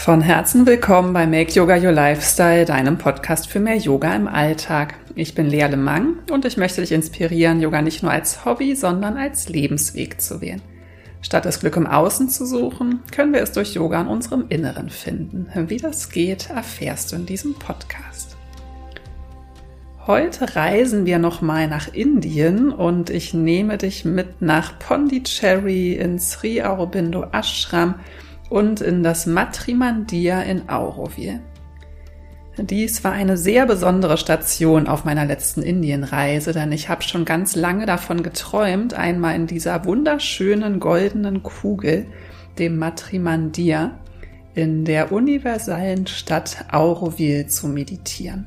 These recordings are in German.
Von Herzen willkommen bei Make Yoga Your Lifestyle, deinem Podcast für mehr Yoga im Alltag. Ich bin Lea Lemang und ich möchte dich inspirieren, Yoga nicht nur als Hobby, sondern als Lebensweg zu wählen. Statt das Glück im Außen zu suchen, können wir es durch Yoga in unserem Inneren finden. Wie das geht, erfährst du in diesem Podcast. Heute reisen wir nochmal nach Indien und ich nehme dich mit nach Pondicherry ins Sri Aurobindo Ashram und in das Matri Mandir in Auroville. Dies war eine sehr besondere Station auf meiner letzten Indienreise, denn ich habe schon ganz lange davon geträumt, einmal in dieser wunderschönen goldenen Kugel, dem Matri Mandir, in der universellen Stadt Auroville zu meditieren.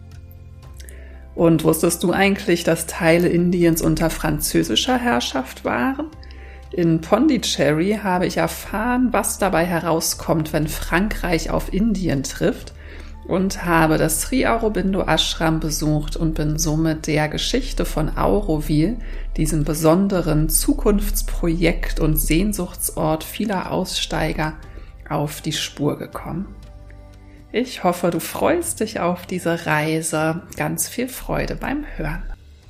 Und wusstest du eigentlich, dass Teile Indiens unter französischer Herrschaft waren? In Pondicherry habe ich erfahren, was dabei herauskommt, wenn Frankreich auf Indien trifft, und habe das Sri Aurobindo Ashram besucht und bin somit der Geschichte von Auroville, diesem besonderen Zukunftsprojekt und Sehnsuchtsort vieler Aussteiger, auf die Spur gekommen. Ich hoffe, du freust dich auf diese Reise. Ganz viel Freude beim Hören.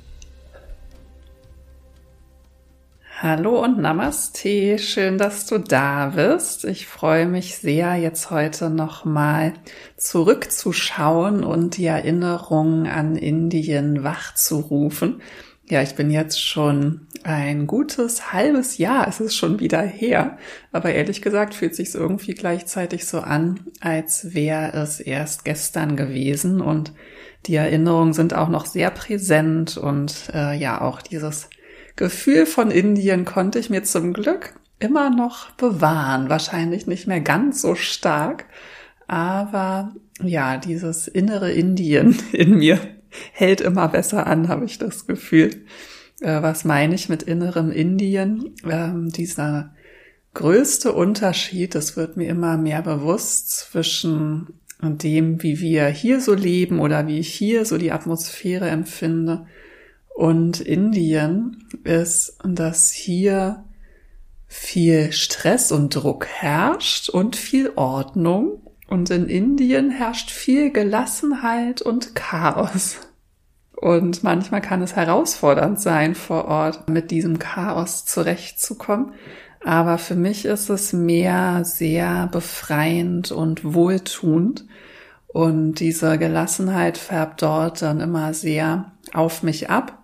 Hallo und Namaste, schön, dass du da bist. Ich freue mich sehr, jetzt heute nochmal zurückzuschauen und die Erinnerungen an Indien wachzurufen. Ja, ich bin jetzt schon ein gutes halbes Jahr, es ist schon wieder her, aber ehrlich gesagt fühlt es sich irgendwie gleichzeitig so an, als wäre es erst gestern gewesen, und die Erinnerungen sind auch noch sehr präsent und auch dieses Gefühl von Indien konnte ich mir zum Glück immer noch bewahren. Wahrscheinlich nicht mehr ganz so stark, aber ja, dieses innere Indien in mir hält immer besser an, habe ich das Gefühl. Was meine ich mit innerem Indien? Dieser größte Unterschied, das wird mir immer mehr bewusst zwischen dem, wie wir hier so leben oder wie ich hier so die Atmosphäre empfinde, und Indien ist, dass hier viel Stress und Druck herrscht und viel Ordnung. Und in Indien herrscht viel Gelassenheit und Chaos. Und manchmal kann es herausfordernd sein, vor Ort mit diesem Chaos zurechtzukommen. Aber für mich ist es mehr sehr befreiend und wohltuend. Und diese Gelassenheit färbt dort dann immer sehr auf mich ab.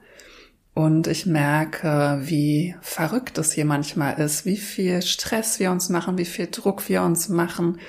Und ich merke, wie verrückt es hier manchmal ist, wie viel Stress wir uns machen, wie viel Druck wir uns machen,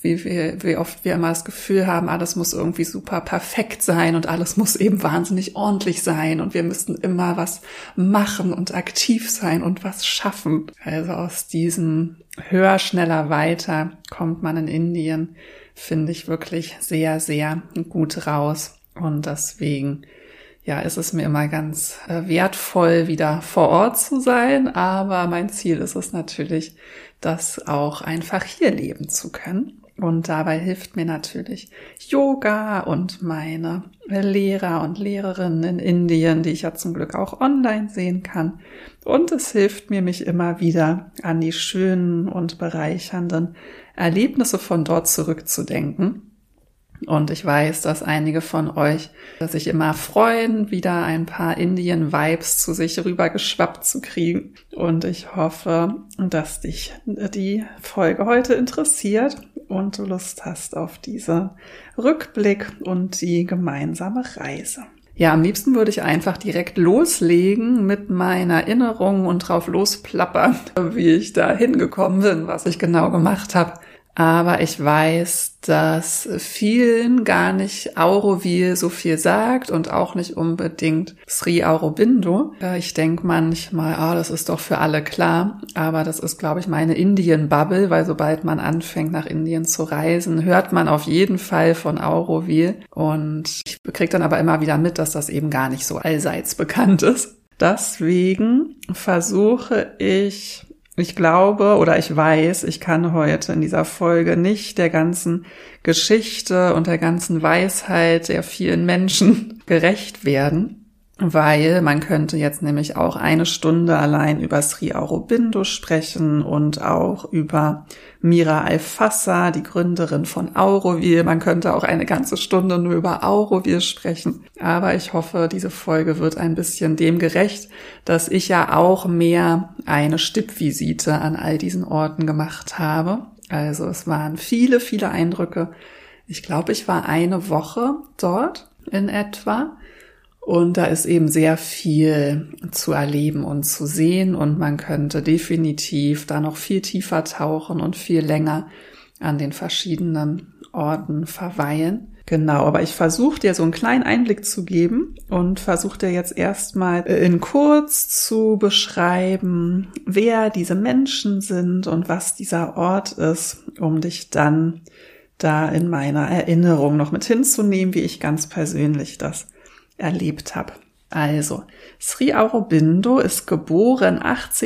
wie oft wir immer das Gefühl haben, alles muss irgendwie super perfekt sein und alles muss eben wahnsinnig ordentlich sein und wir müssten immer was machen und aktiv sein und was schaffen. Also aus diesem höher, schneller, weiter kommt man in Indien, finde ich, wirklich sehr, sehr gut raus. Und deswegen ist es mir immer ganz wertvoll, wieder vor Ort zu sein. Aber mein Ziel ist es natürlich, das auch einfach hier leben zu können. Und dabei hilft mir natürlich Yoga und meine Lehrer und Lehrerinnen in Indien, die ich ja zum Glück auch online sehen kann. Und es hilft mir, mich immer wieder an die schönen und bereichernden Erlebnisse von dort zurückzudenken. Und ich weiß, dass einige von euch sich immer freuen, wieder ein paar Indien-Vibes zu sich rübergeschwappt zu kriegen. Und ich hoffe, dass dich die Folge heute interessiert und du Lust hast auf diesen Rückblick und die gemeinsame Reise. Ja, am liebsten würde ich einfach direkt loslegen mit meiner Erinnerung und drauf losplappern, wie ich da hingekommen bin, was ich genau gemacht habe. Aber ich weiß, dass vielen gar nicht Auroville so viel sagt und auch nicht unbedingt Sri Aurobindo. Ich denke manchmal, das ist doch für alle klar, aber das ist, glaube ich, meine Indien-Bubble, weil sobald man anfängt, nach Indien zu reisen, hört man auf jeden Fall von Auroville. Und ich kriege dann aber immer wieder mit, dass das eben gar nicht so allseits bekannt ist. Deswegen versuche ich glaube oder ich weiß, ich kann heute in dieser Folge nicht der ganzen Geschichte und der ganzen Weisheit der vielen Menschen gerecht werden. weil man könnte jetzt nämlich auch 1 Stunde allein über Sri Aurobindo sprechen und auch über Mira Alfassa, die Gründerin von Auroville. Man könnte auch eine ganze Stunde nur über Auroville sprechen. Aber ich hoffe, diese Folge wird ein bisschen dem gerecht, dass ich ja auch mehr eine Stippvisite an all diesen Orten gemacht habe. Also es waren viele, viele Eindrücke. Ich glaube, ich war 1 Woche dort in etwa. Und da ist eben sehr viel zu erleben und zu sehen und man könnte definitiv da noch viel tiefer tauchen und viel länger an den verschiedenen Orten verweilen. Genau, aber ich versuche dir so einen kleinen Einblick zu geben und versuche dir jetzt erstmal in kurz zu beschreiben, wer diese Menschen sind und was dieser Ort ist, um dich dann da in meiner Erinnerung noch mit hinzunehmen, wie ich ganz persönlich das erlebt habe. Also, Sri Aurobindo ist geboren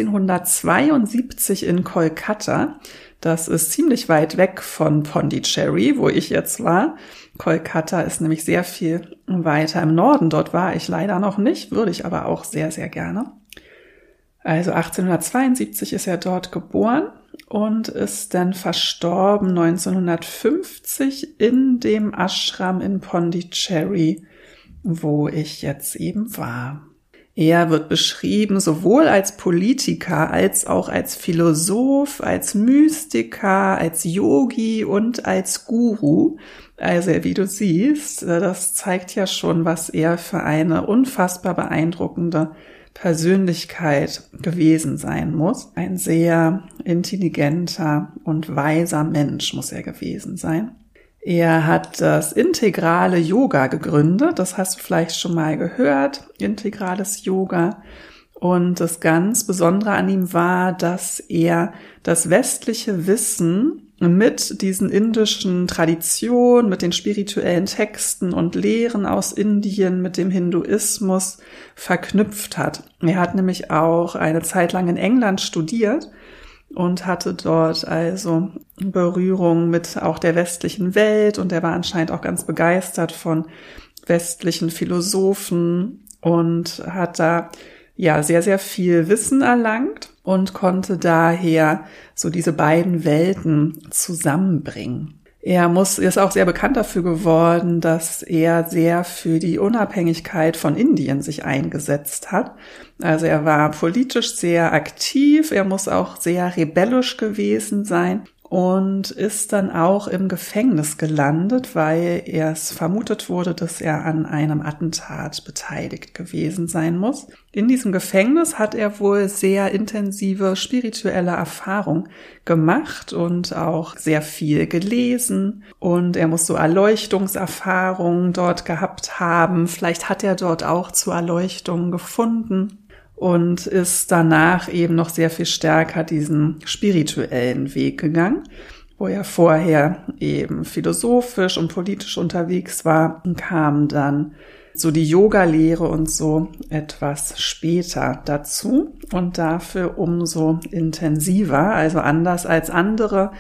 1872 in Kolkata. Das ist ziemlich weit weg von Pondicherry, wo ich jetzt war. Kolkata ist nämlich sehr viel weiter im Norden. Dort war ich leider noch nicht, würde ich aber auch sehr, sehr gerne. Also 1872 ist er dort geboren und ist dann verstorben 1950 in dem Ashram in Pondicherry, wo ich jetzt eben war. Er wird beschrieben sowohl als Politiker als auch als Philosoph, als Mystiker, als Yogi und als Guru. Also wie du siehst, das zeigt ja schon, was er für eine unfassbar beeindruckende Persönlichkeit gewesen sein muss. Ein sehr intelligenter und weiser Mensch muss er gewesen sein. Er hat das integrale Yoga gegründet, das hast du vielleicht schon mal gehört, integrales Yoga. Und das ganz Besondere an ihm war, dass er das westliche Wissen mit diesen indischen Traditionen, mit den spirituellen Texten und Lehren aus Indien, mit dem Hinduismus verknüpft hat. Er hat nämlich auch eine Zeit lang in England studiert und hatte dort also Berührung mit auch der westlichen Welt und er war anscheinend auch ganz begeistert von westlichen Philosophen und hat da ja sehr, sehr viel Wissen erlangt und konnte daher so diese beiden Welten zusammenbringen. Er ist auch sehr bekannt dafür geworden, dass er sehr für die Unabhängigkeit von Indien sich eingesetzt hat. Also er war politisch sehr aktiv, er muss auch sehr rebellisch gewesen sein und ist dann auch im Gefängnis gelandet, weil es vermutet wurde, dass er an einem Attentat beteiligt gewesen sein muss. In diesem Gefängnis hat er wohl sehr intensive spirituelle Erfahrung gemacht und auch sehr viel gelesen und er muss so Erleuchtungserfahrungen dort gehabt haben. Vielleicht hat er dort auch zu Erleuchtungen gefunden. Und ist danach eben noch sehr viel stärker diesen spirituellen Weg gegangen, wo er vorher eben philosophisch und politisch unterwegs war, kam dann so die Yoga-Lehre und so etwas später dazu und dafür umso intensiver, also anders als andere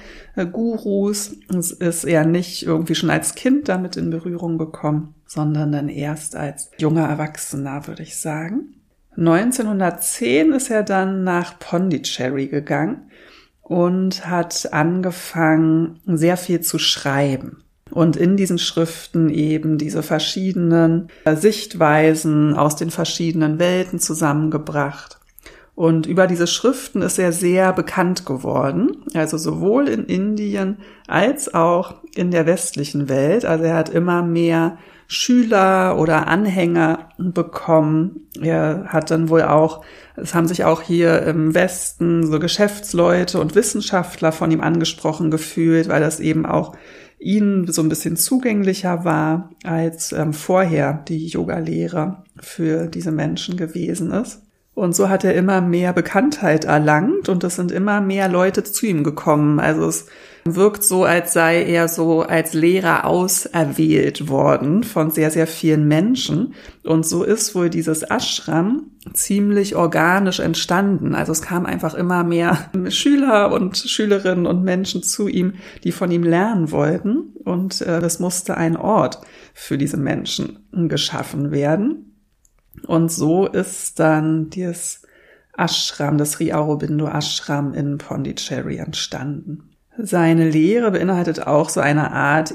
Gurus ist er nicht irgendwie schon als Kind damit in Berührung gekommen, sondern dann erst als junger Erwachsener, würde ich sagen. 1910 ist er dann nach Pondicherry gegangen und hat angefangen, sehr viel zu schreiben. Und in diesen Schriften eben diese verschiedenen Sichtweisen aus den verschiedenen Welten zusammengebracht. Und über diese Schriften ist er sehr bekannt geworden, also sowohl in Indien als auch in der westlichen Welt. Also er hat immer mehr Schüler oder Anhänger bekommen. Er hat dann wohl auch, es haben sich auch hier im Westen so Geschäftsleute und Wissenschaftler von ihm angesprochen gefühlt, weil das eben auch ihnen so ein bisschen zugänglicher war, als vorher die Yoga-Lehre für diese Menschen gewesen ist. Und so hat er immer mehr Bekanntheit erlangt und es sind immer mehr Leute zu ihm gekommen. Also es wirkt so, als sei er so als Lehrer auserwählt worden von sehr, sehr vielen Menschen. Und so ist wohl dieses Ashram ziemlich organisch entstanden. Also es kamen einfach immer mehr Schüler und Schülerinnen und Menschen zu ihm, die von ihm lernen wollten. Und es musste ein Ort für diese Menschen geschaffen werden. Und so ist dann das Ashram, das Sri Aurobindo Ashram in Pondicherry entstanden. Seine Lehre beinhaltet auch so eine Art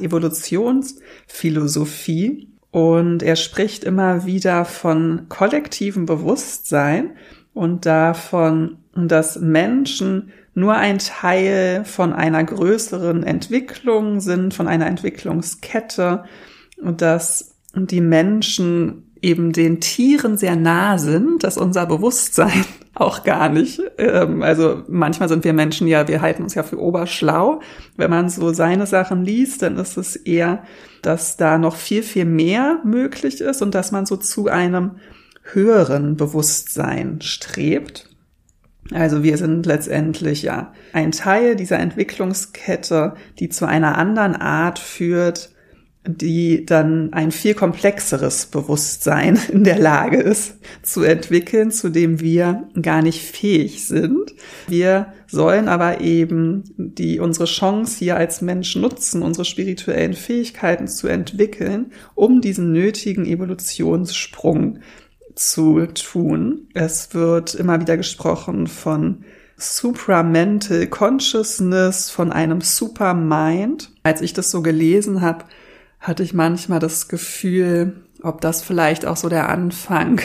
Evolutionsphilosophie und er spricht immer wieder von kollektivem Bewusstsein und davon, dass Menschen nur ein Teil von einer größeren Entwicklung sind, von einer Entwicklungskette und dass die Menschen eben den Tieren sehr nah sind, dass unser Bewusstsein auch gar nicht. Also manchmal sind wir Menschen ja, wir halten uns ja für oberschlau. Wenn man so seine Sachen liest, dann ist es eher, dass da noch viel, viel mehr möglich ist und dass man so zu einem höheren Bewusstsein strebt. Also wir sind letztendlich ja ein Teil dieser Entwicklungskette, die zu einer anderen Art führt, die dann ein viel komplexeres Bewusstsein in der Lage ist zu entwickeln, zu dem wir gar nicht fähig sind. Wir sollen aber eben unsere Chance hier als Mensch nutzen, unsere spirituellen Fähigkeiten zu entwickeln, um diesen nötigen Evolutionssprung zu tun. Es wird immer wieder gesprochen von Supramental Consciousness, von einem Supermind. Als ich das so gelesen habe, hatte ich manchmal das Gefühl, ob das vielleicht auch so der Anfang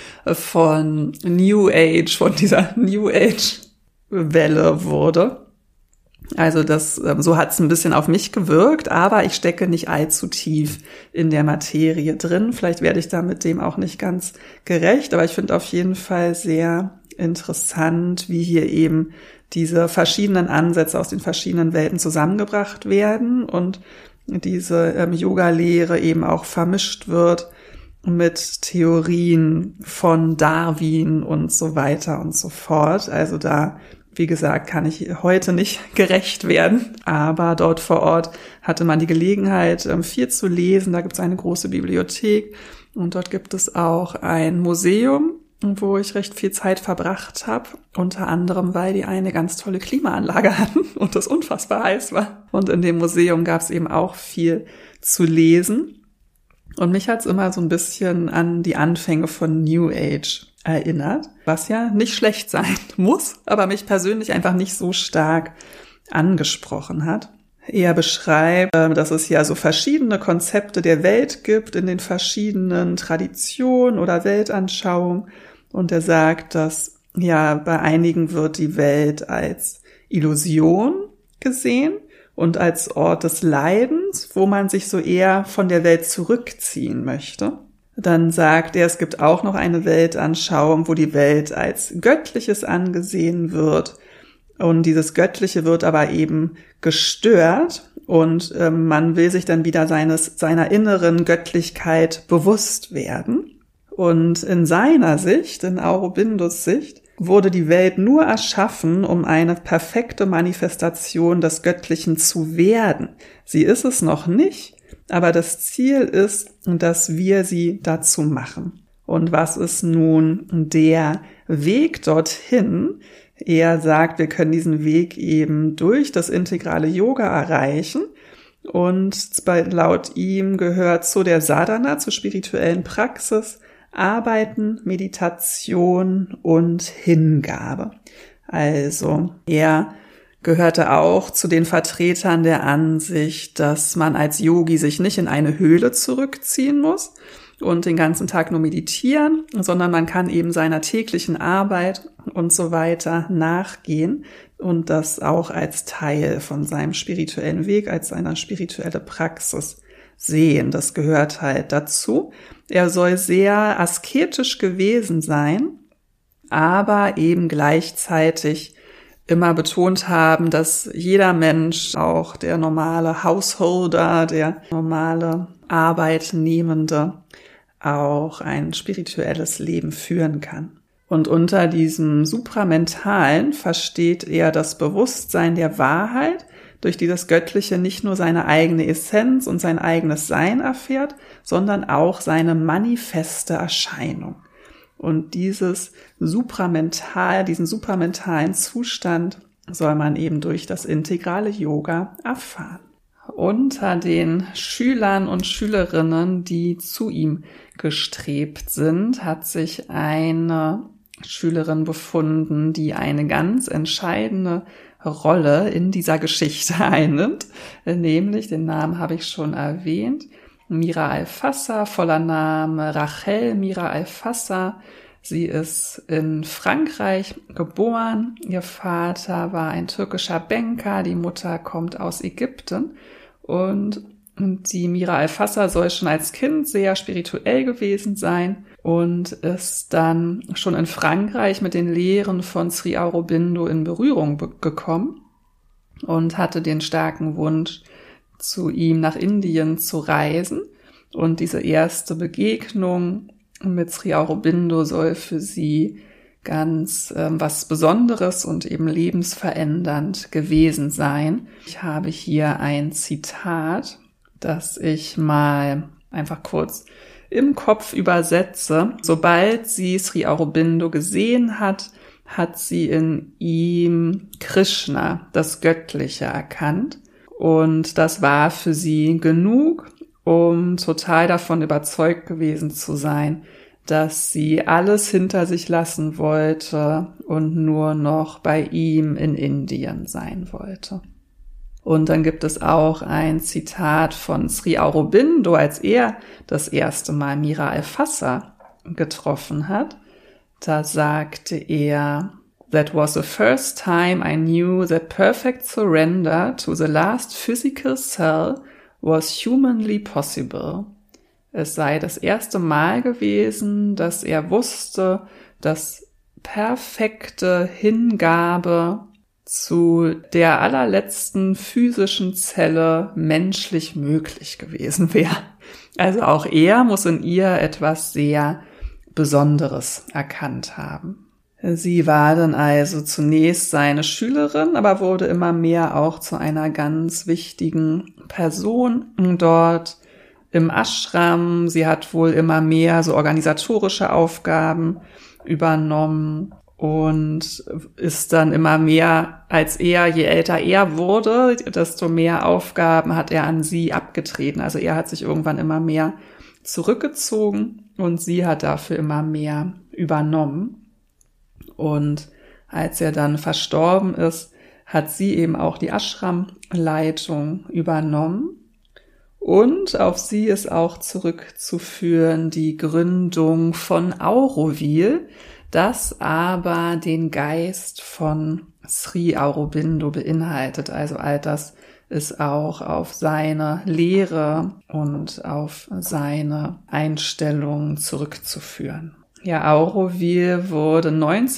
von New Age, von dieser New Age Welle wurde. Also so hat es ein bisschen auf mich gewirkt, aber ich stecke nicht allzu tief in der Materie drin. Vielleicht werde ich da mit dem auch nicht ganz gerecht, aber ich finde auf jeden Fall sehr interessant, wie hier eben diese verschiedenen Ansätze aus den verschiedenen Welten zusammengebracht werden und diese Yoga-Lehre eben auch vermischt wird mit Theorien von Darwin und so weiter und so fort. Also da, wie gesagt, kann ich heute nicht gerecht werden. Aber dort vor Ort hatte man die Gelegenheit, viel zu lesen. Da gibt es eine große Bibliothek und dort gibt es auch ein Museum, wo ich recht viel Zeit verbracht habe, unter anderem, weil die eine ganz tolle Klimaanlage hatten und es unfassbar heiß war. Und in dem Museum gab es eben auch viel zu lesen. Und mich hat es immer so ein bisschen an die Anfänge von New Age erinnert, was ja nicht schlecht sein muss, aber mich persönlich einfach nicht so stark angesprochen hat. Er beschreibt, dass es ja so verschiedene Konzepte der Welt gibt in den verschiedenen Traditionen oder Weltanschauungen. Und er sagt, dass ja bei einigen wird die Welt als Illusion gesehen und als Ort des Leidens, wo man sich so eher von der Welt zurückziehen möchte. Dann sagt er, es gibt auch noch eine Weltanschauung, wo die Welt als Göttliches angesehen wird. Und dieses Göttliche wird aber eben gestört und man will sich dann wieder seiner inneren Göttlichkeit bewusst werden. Und in seiner Sicht, in Aurobindos Sicht, wurde die Welt nur erschaffen, um eine perfekte Manifestation des Göttlichen zu werden. Sie ist es noch nicht, aber das Ziel ist, dass wir sie dazu machen. Und was ist nun der Weg dorthin? Er sagt, wir können diesen Weg eben durch das integrale Yoga erreichen. Und laut ihm gehört zu der Sadhana, zur spirituellen Praxis, Arbeiten, Meditation und Hingabe. Also er gehörte auch zu den Vertretern der Ansicht, dass man als Yogi sich nicht in eine Höhle zurückziehen muss und den ganzen Tag nur meditieren, sondern man kann eben seiner täglichen Arbeit und so weiter nachgehen und das auch als Teil von seinem spirituellen Weg, als seiner spirituelle Praxis sehen. Das gehört halt dazu. Er soll sehr asketisch gewesen sein, aber eben gleichzeitig immer betont haben, dass jeder Mensch, auch der normale Householder, der normale Arbeitnehmende, auch ein spirituelles Leben führen kann. Und unter diesem Supramentalen versteht er das Bewusstsein der Wahrheit, durch die das Göttliche nicht nur seine eigene Essenz und sein eigenes Sein erfährt, sondern auch seine manifeste Erscheinung. Und diesen supramentalen Zustand soll man eben durch das integrale Yoga erfahren. unter den Schülern und Schülerinnen, die zu ihm gestrebt sind, hat sich eine Schülerin befunden, die eine ganz entscheidende Rolle in dieser Geschichte einnimmt. Nämlich, den Namen habe ich schon erwähnt, Mira Alfassa, voller Name Rachel Mira Alfassa. Sie ist in Frankreich geboren. Ihr Vater war ein türkischer Banker, die Mutter kommt aus Ägypten. Und die Mira Alfassa soll schon als Kind sehr spirituell gewesen sein und ist dann schon in Frankreich mit den Lehren von Sri Aurobindo in Berührung gekommen und hatte den starken Wunsch, zu ihm nach Indien zu reisen. Und diese erste Begegnung mit Sri Aurobindo soll für sie ganz was Besonderes und eben lebensverändernd gewesen sein. Ich habe hier ein Zitat, das ich mal einfach kurz im Kopf übersetze. Sobald sie Sri Aurobindo gesehen hat, hat sie in ihm Krishna, das Göttliche, erkannt. Und das war für sie genug, um total davon überzeugt gewesen zu sein, dass sie alles hinter sich lassen wollte und nur noch bei ihm in Indien sein wollte. Und dann gibt es auch ein Zitat von Sri Aurobindo, als er das erste Mal Mira Alfassa getroffen hat. Da sagte er: "That was the first time I knew that perfect surrender to the last physical cell was humanly possible." Es sei das erste Mal gewesen, dass er wusste, dass perfekte Hingabe zu der allerletzten physischen Zelle menschlich möglich gewesen wäre. Also auch er muss in ihr etwas sehr Besonderes erkannt haben. Sie war dann also zunächst seine Schülerin, aber wurde immer mehr auch zu einer ganz wichtigen Person dort im Ashram. Sie hat wohl immer mehr so organisatorische Aufgaben übernommen und ist dann immer mehr je älter er wurde, desto mehr Aufgaben hat er an sie abgetreten. Also er hat sich irgendwann immer mehr zurückgezogen und sie hat dafür immer mehr übernommen. Und als er dann verstorben ist, hat sie eben auch die Ashram-Leitung übernommen. Und auf sie ist auch zurückzuführen die Gründung von Auroville, das aber den Geist von Sri Aurobindo beinhaltet. Also all das ist auch auf seine Lehre und auf seine Einstellung zurückzuführen. Ja, Auroville wurde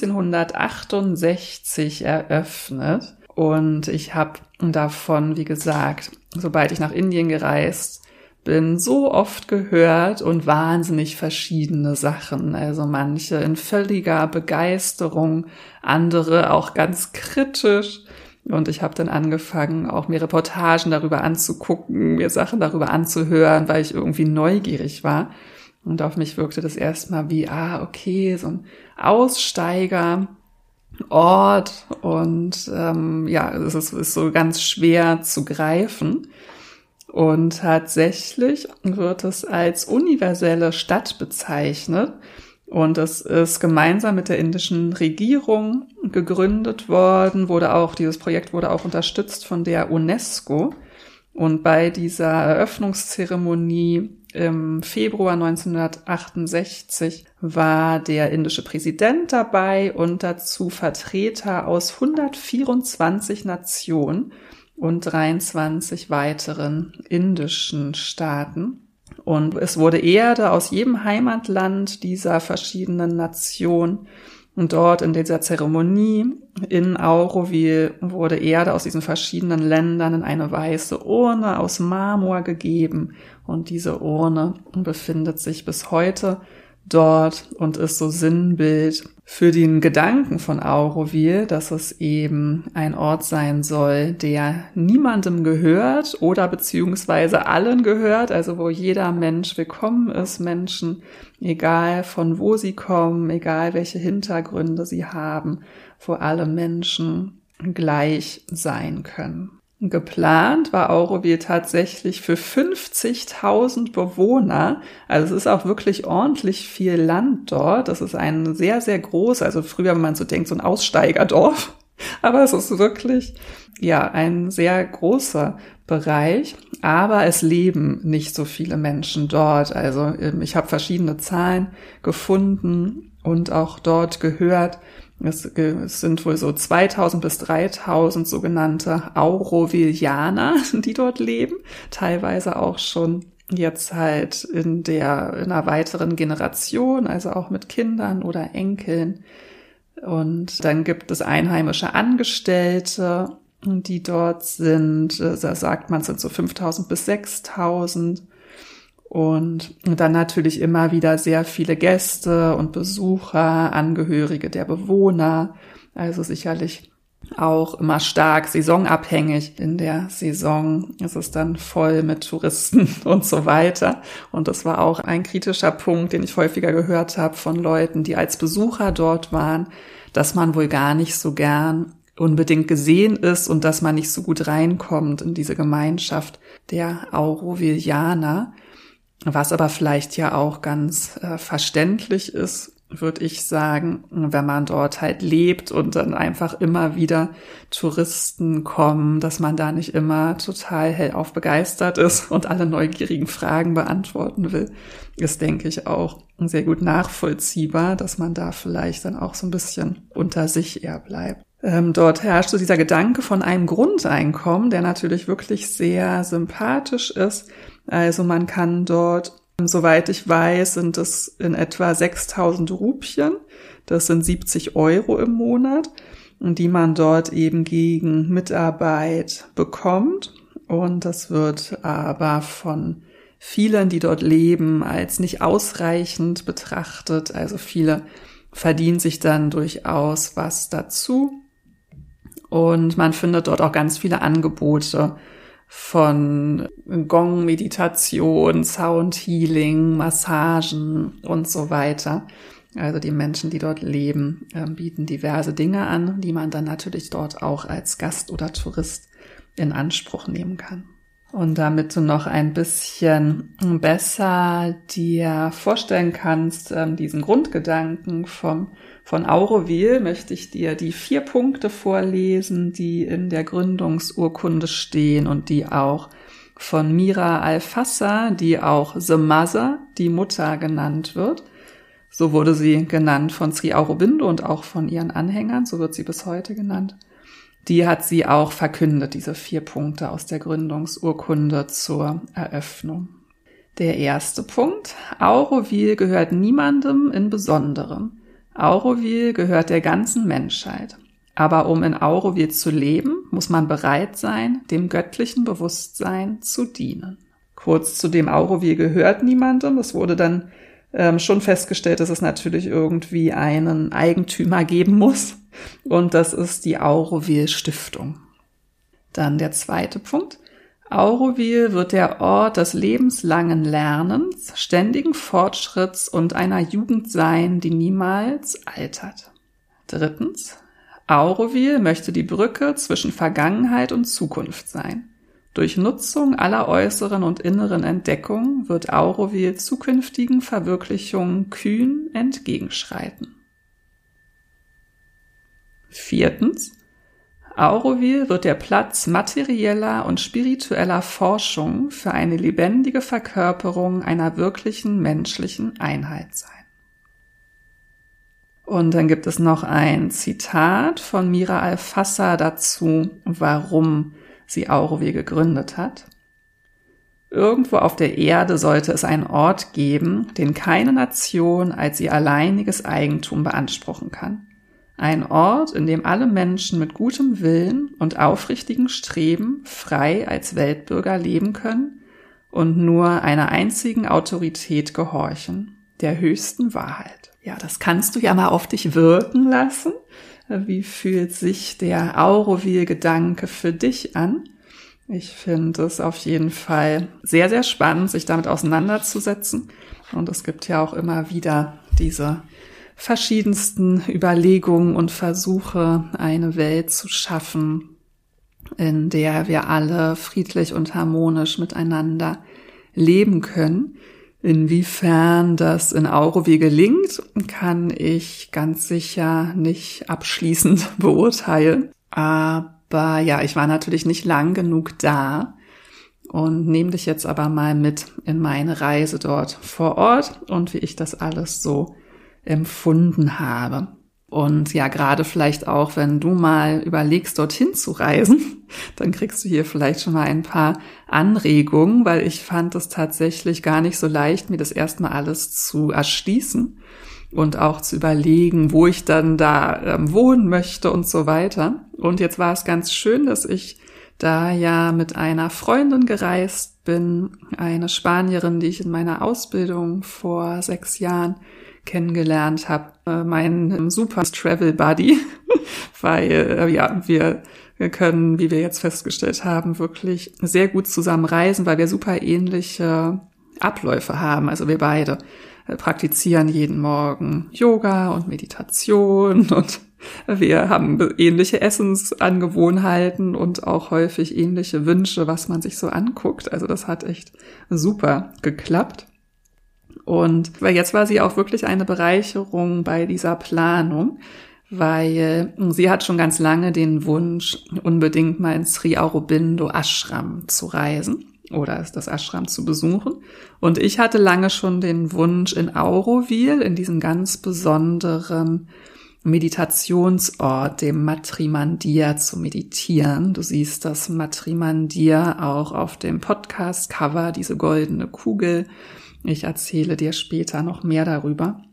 1968 eröffnet und ich habe davon, wie gesagt, sobald ich nach Indien gereist bin, so oft gehört und wahnsinnig verschiedene Sachen. Also manche in völliger Begeisterung, andere auch ganz kritisch. Und ich habe dann angefangen, auch mir Reportagen darüber anzugucken, mir Sachen darüber anzuhören, weil ich irgendwie neugierig war. Und auf mich wirkte das erstmal wie, okay, so ein Aussteigerort und es ist so ganz schwer zu greifen. Und tatsächlich wird es als universelle Stadt bezeichnet. Und es ist gemeinsam mit der indischen Regierung gegründet worden, dieses Projekt wurde auch unterstützt von der UNESCO. Und bei dieser Eröffnungszeremonie im Februar 1968 war der indische Präsident dabei und dazu Vertreter aus 124 Nationen und 23 weiteren indischen Staaten. Und es wurde Erde aus jedem Heimatland dieser verschiedenen Nationen. Und dort in dieser Zeremonie in Auroville wurde Erde aus diesen verschiedenen Ländern in eine weiße Urne aus Marmor gegeben. Und diese Urne befindet sich bis heute dort und ist so Sinnbild für den Gedanken von Auroville, dass es eben ein Ort sein soll, der niemandem gehört oder beziehungsweise allen gehört, also wo jeder Mensch willkommen ist, Menschen, egal von wo sie kommen, egal welche Hintergründe sie haben, wo alle Menschen gleich sein können. Geplant war Auroville tatsächlich für 50.000 Bewohner. Also es ist auch wirklich ordentlich viel Land dort. Das ist ein sehr, sehr groß, also früher, wenn man so denkt, so ein Aussteigerdorf. Aber es ist wirklich, ein sehr großer Bereich. Aber es leben nicht so viele Menschen dort. Also ich habe verschiedene Zahlen gefunden und auch dort gehört. Es sind wohl so 2.000 bis 3.000 sogenannte Aurovillianer, die dort leben. Teilweise auch schon jetzt halt in einer weiteren Generation, also auch mit Kindern oder Enkeln. Und dann gibt es einheimische Angestellte, die dort sind. Da sagt man, es sind so 5.000 bis 6.000. Und dann natürlich immer wieder sehr viele Gäste und Besucher, Angehörige der Bewohner. Also sicherlich auch immer stark saisonabhängig. In der Saison ist es dann voll mit Touristen und so weiter. Und das war auch ein kritischer Punkt, den ich häufiger gehört habe von Leuten, die als Besucher dort waren, dass man wohl gar nicht so gern unbedingt gesehen ist und dass man nicht so gut reinkommt in diese Gemeinschaft der Aurovillianer. Was aber vielleicht ja auch ganz verständlich ist, würde ich sagen, wenn man dort halt lebt und dann einfach immer wieder Touristen kommen, dass man da nicht immer total hellauf begeistert ist und alle neugierigen Fragen beantworten will, ist, denke ich, auch sehr gut nachvollziehbar, dass man da vielleicht dann auch so ein bisschen unter sich eher bleibt. Dort herrscht so dieser Gedanke von einem Grundeinkommen, der natürlich wirklich sehr sympathisch ist. Also man kann dort, soweit ich weiß, sind es in etwa 6.000 Rupien. Das sind 70 Euro im Monat, die man dort eben gegen Mitarbeit bekommt. Und das wird aber von vielen, die dort leben, als nicht ausreichend betrachtet. Also viele verdienen sich dann durchaus was dazu. Und man findet dort auch ganz viele Angebote von Gong-Meditation, Sound-Healing, Massagen und so weiter. Also die Menschen, die dort leben, bieten diverse Dinge an, die man dann natürlich dort auch als Gast oder Tourist in Anspruch nehmen kann. Und damit du noch ein bisschen besser dir vorstellen kannst, diesen Grundgedanken von Auroville, möchte ich dir die 4 Punkte vorlesen, die in der Gründungsurkunde stehen und die auch von Mira Alfassa, die auch The Mother, die Mutter genannt wird. So wurde sie genannt von Sri Aurobindo und auch von ihren Anhängern, so wird sie bis heute genannt. Die hat sie auch verkündet, diese 4 Punkte aus der Gründungsurkunde zur Eröffnung. Der erste Punkt: Auroville gehört niemandem in Besonderem. Auroville gehört der ganzen Menschheit. Aber um in Auroville zu leben, muss man bereit sein, dem göttlichen Bewusstsein zu dienen. Kurz zu dem Auroville gehört niemandem. Es wurde dann schon festgestellt, dass es natürlich irgendwie einen Eigentümer geben muss. Und das ist die Auroville Stiftung. Dann der zweite Punkt. Auroville wird der Ort des lebenslangen Lernens, ständigen Fortschritts und einer Jugend sein, die niemals altert. Drittens. Auroville möchte die Brücke zwischen Vergangenheit und Zukunft sein. Durch Nutzung aller äußeren und inneren Entdeckungen wird Auroville zukünftigen Verwirklichungen kühn entgegenschreiten. Viertens. Auroville wird der Platz materieller und spiritueller Forschung für eine lebendige Verkörperung einer wirklichen menschlichen Einheit sein. Und dann gibt es noch ein Zitat von Mira Alfassa dazu, warum sie Auroville gegründet hat. Irgendwo auf der Erde sollte es einen Ort geben, den keine Nation als ihr alleiniges Eigentum beanspruchen kann. Ein Ort, in dem alle Menschen mit gutem Willen und aufrichtigem Streben frei als Weltbürger leben können und nur einer einzigen Autorität gehorchen, der höchsten Wahrheit. Ja, das kannst du ja mal auf dich wirken lassen. Wie fühlt sich der Auroville-Gedanke für dich an? Ich finde es auf jeden Fall sehr, sehr spannend, sich damit auseinanderzusetzen. Und es gibt ja auch immer wieder diese verschiedensten Überlegungen und Versuche, eine Welt zu schaffen, in der wir alle friedlich und harmonisch miteinander leben können. Inwiefern das in Auroville gelingt, kann ich ganz sicher nicht abschließend beurteilen. Aber ja, ich war natürlich nicht lang genug da und nehme dich jetzt aber mal mit in meine Reise dort vor Ort und wie ich das alles so empfunden habe. Und ja, gerade vielleicht auch, wenn du mal überlegst, dorthin zu reisen, dann kriegst du hier vielleicht schon mal ein paar Anregungen, weil ich fand es tatsächlich gar nicht so leicht, mir das erstmal alles zu erschließen und auch zu überlegen, wo ich dann da wohnen möchte und so weiter. Und jetzt war es ganz schön, dass ich da ja mit einer Freundin gereist bin, eine Spanierin, die ich in meiner Ausbildung vor 6 Jahren kennengelernt habe, mein super Travel Buddy, weil ja, wir können, wie wir jetzt festgestellt haben, wirklich sehr gut zusammen reisen, weil wir super ähnliche Abläufe haben. Also wir beide praktizieren jeden Morgen Yoga und Meditation und wir haben ähnliche Essensangewohnheiten und auch häufig ähnliche Wünsche, was man sich so anguckt. Also das hat echt super geklappt. Und weil jetzt war sie auch wirklich eine Bereicherung bei dieser Planung, weil sie hat schon ganz lange den Wunsch, unbedingt mal ins Sri Aurobindo Ashram zu reisen oder das Ashram zu besuchen. Und ich hatte lange schon den Wunsch, in Auroville, in diesem ganz besonderen Meditationsort, dem Matri Mandir, zu meditieren. Du siehst das Matri Mandir auch auf dem Podcast-Cover, diese goldene Kugel. Ich erzähle dir später noch mehr darüber.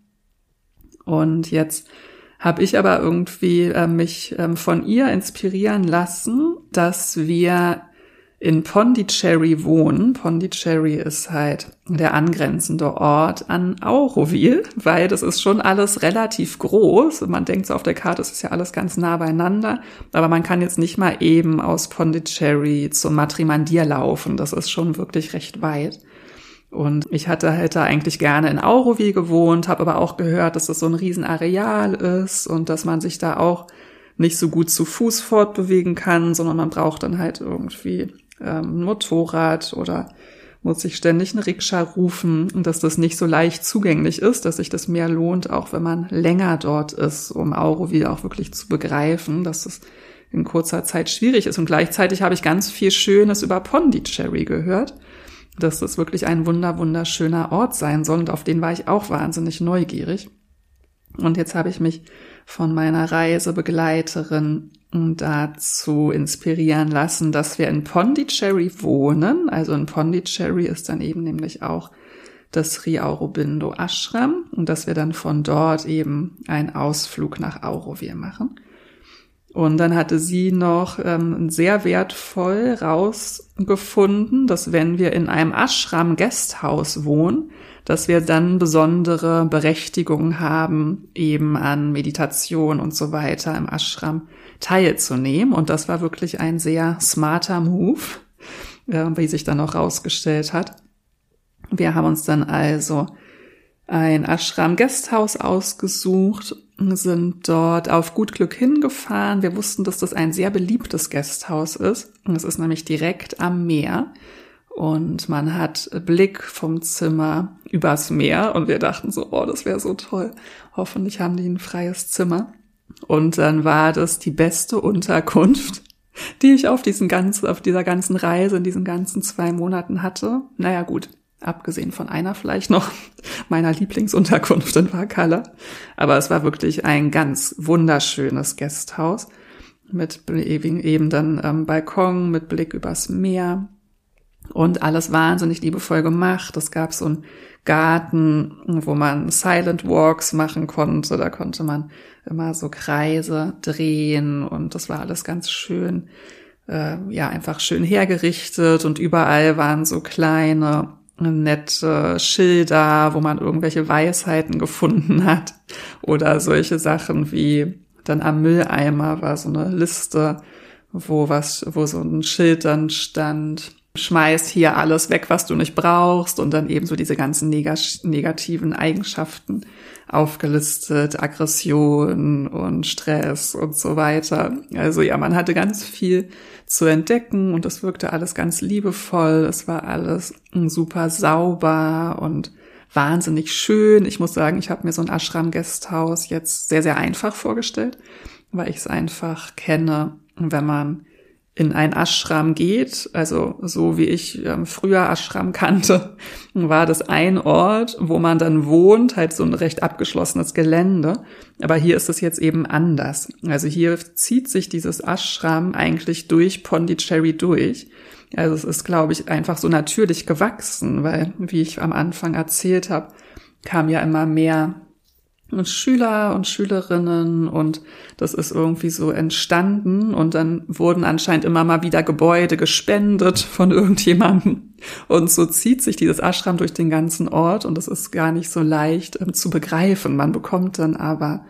Und jetzt habe ich aber irgendwie mich von ihr inspirieren lassen, dass wir in Pondicherry wohnen. Pondicherry ist halt der angrenzende Ort an Auroville, weil das ist schon alles relativ groß. Man denkt so auf der Karte, es ist ja alles ganz nah beieinander, aber man kann jetzt nicht mal eben aus Pondicherry zum Matri Mandir laufen. Das ist schon wirklich recht weit. Und ich hätte eigentlich gerne in Auroville gewohnt, habe aber auch gehört, dass das so ein Riesenareal ist und dass man sich da auch nicht so gut zu Fuß fortbewegen kann, sondern man braucht dann halt irgendwie ein Motorrad oder muss sich ständig eine Rikscha rufen und dass das nicht so leicht zugänglich ist, dass sich das mehr lohnt, auch wenn man länger dort ist, um Auroville auch wirklich zu begreifen, dass es in kurzer Zeit schwierig ist. Und gleichzeitig habe ich ganz viel Schönes über Pondicherry gehört, dass das wirklich ein wunderschöner Ort sein soll und auf den war ich auch wahnsinnig neugierig. Und jetzt habe ich mich von meiner Reisebegleiterin dazu inspirieren lassen, dass wir in Pondicherry wohnen. Also in Pondicherry ist dann eben nämlich auch das Sri Aurobindo Ashram und dass wir dann von dort eben einen Ausflug nach Auroville machen. Und dann hatte sie noch sehr wertvoll rausgefunden, dass wenn wir in einem Ashram-Gasthaus wohnen, dass wir dann besondere Berechtigungen haben, eben an Meditation und so weiter im Ashram teilzunehmen. Und das war wirklich ein sehr smarter Move, wie sich dann auch rausgestellt hat. Wir haben uns dann also ein Ashram-Gasthaus ausgesucht, sind dort auf gut Glück hingefahren. Wir wussten, dass das ein sehr beliebtes Gasthaus ist. Es ist nämlich direkt am Meer und man hat Blick vom Zimmer übers Meer und wir dachten so, oh, das wäre so toll. Hoffentlich haben die ein freies Zimmer. Und dann war das die beste Unterkunft, die ich auf dieser ganzen Reise, in diesen ganzen 2 Monaten hatte. Naja, gut. Abgesehen von einer vielleicht noch, meiner Lieblingsunterkunft in Varkala. Aber es war wirklich ein ganz wunderschönes Gasthaus mit eben dann Balkon mit Blick übers Meer und alles wahnsinnig liebevoll gemacht. Es gab so einen Garten, wo man Silent Walks machen konnte. Da konnte man immer so Kreise drehen und das war alles ganz schön, einfach schön hergerichtet und überall waren so kleine nette Schilder, wo man irgendwelche Weisheiten gefunden hat oder solche Sachen wie dann am Mülleimer war so eine Liste, wo so ein Schild dann stand, schmeiß hier alles weg, was du nicht brauchst, und dann eben so diese ganzen negativen Eigenschaften aufgelistet, Aggression und Stress und so weiter. Also ja, man hatte ganz viel zu entdecken und es wirkte alles ganz liebevoll. Es war alles super sauber und wahnsinnig schön. Ich muss sagen, ich habe mir so ein Ashram-Gasthaus jetzt sehr, sehr einfach vorgestellt, weil ich es einfach kenne, wenn man in ein Ashram geht, also so wie ich früher Ashram kannte, war das ein Ort, wo man dann wohnt, halt so ein recht abgeschlossenes Gelände. Aber hier ist es jetzt eben anders. Also hier zieht sich dieses Ashram eigentlich durch Pondicherry durch. Also es ist, glaube ich, einfach so natürlich gewachsen, weil, wie ich am Anfang erzählt habe, kam ja immer mehr Schüler und Schülerinnen und das ist irgendwie so entstanden und dann wurden anscheinend immer mal wieder Gebäude gespendet von irgendjemandem und so zieht sich dieses Ashram durch den ganzen Ort und das ist gar nicht so leicht zu begreifen. Man bekommt dann aber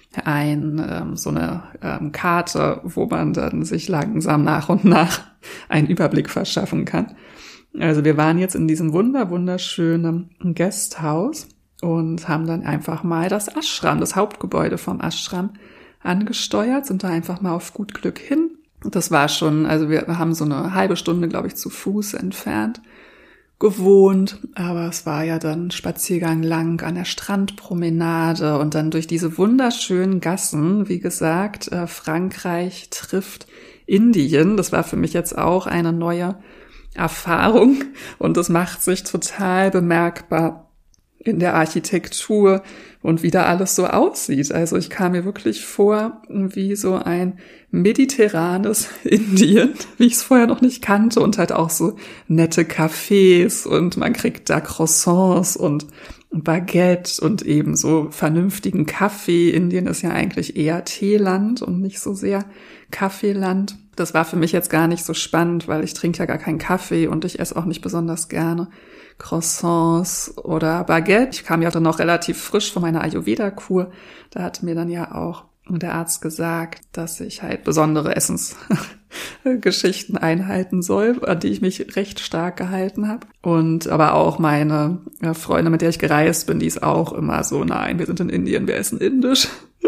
so eine Karte, wo man dann sich langsam nach und nach einen Überblick verschaffen kann. Also wir waren jetzt in diesem wunderschönen Gasthaus und haben dann einfach mal das Ashram, das Hauptgebäude vom Ashram, angesteuert, sind da einfach mal auf gut Glück hin. Das war schon, also wir haben so eine halbe Stunde, glaube ich, zu Fuß entfernt gewohnt, aber es war ja dann Spaziergang lang an der Strandpromenade und dann durch diese wunderschönen Gassen, wie gesagt, Frankreich trifft Indien. Das war für mich jetzt auch eine neue Erfahrung und das macht sich total bemerkbar in der Architektur und wie da alles so aussieht. Also ich kam mir wirklich vor wie so ein mediterranes Indien, wie ich es vorher noch nicht kannte und halt auch so nette Cafés und man kriegt da Croissants und Baguette und eben so vernünftigen Kaffee. Indien ist ja eigentlich eher Teeland und nicht so sehr Kaffeeland. Das war für mich jetzt gar nicht so spannend, weil ich trinke ja gar keinen Kaffee und ich esse auch nicht besonders gerne Croissants oder Baguette. Ich kam ja dann noch relativ frisch von meiner Ayurveda-Kur. Da hatte mir dann ja auch der Arzt gesagt, dass ich halt besondere Essensgeschichten einhalten soll, an die ich mich recht stark gehalten habe. Und aber auch meine Freundin, mit der ich gereist bin, die ist auch immer so, nein, wir sind in Indien, wir essen indisch.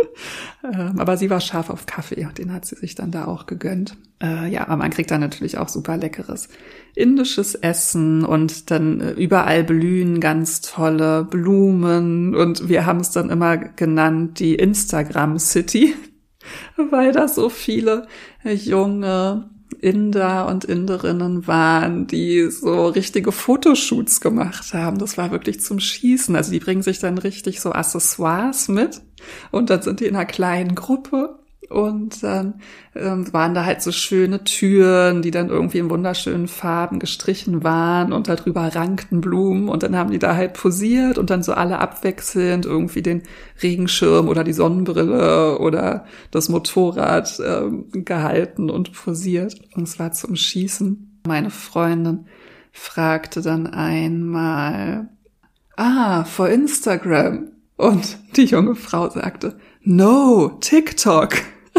Aber sie war scharf auf Kaffee, den hat sie sich dann da auch gegönnt. Ja, aber man kriegt dann natürlich auch super leckeres indisches Essen und dann überall blühen ganz tolle Blumen und wir haben es dann immer genannt, die Instagram City, weil da so viele junge Inder und Inderinnen waren, die so richtige Fotoshoots gemacht haben. Das war wirklich zum Schießen. Also die bringen sich dann richtig so Accessoires mit und dann sind die in einer kleinen Gruppe und dann waren da halt so schöne Türen, die dann irgendwie in wunderschönen Farben gestrichen waren und darüber rankten Blumen und dann haben die da halt posiert und dann so alle abwechselnd irgendwie den Regenschirm oder die Sonnenbrille oder das Motorrad gehalten und posiert und es war zum Schießen. Meine Freundin fragte dann einmal, for Instagram und die junge Frau sagte, no, TikTok.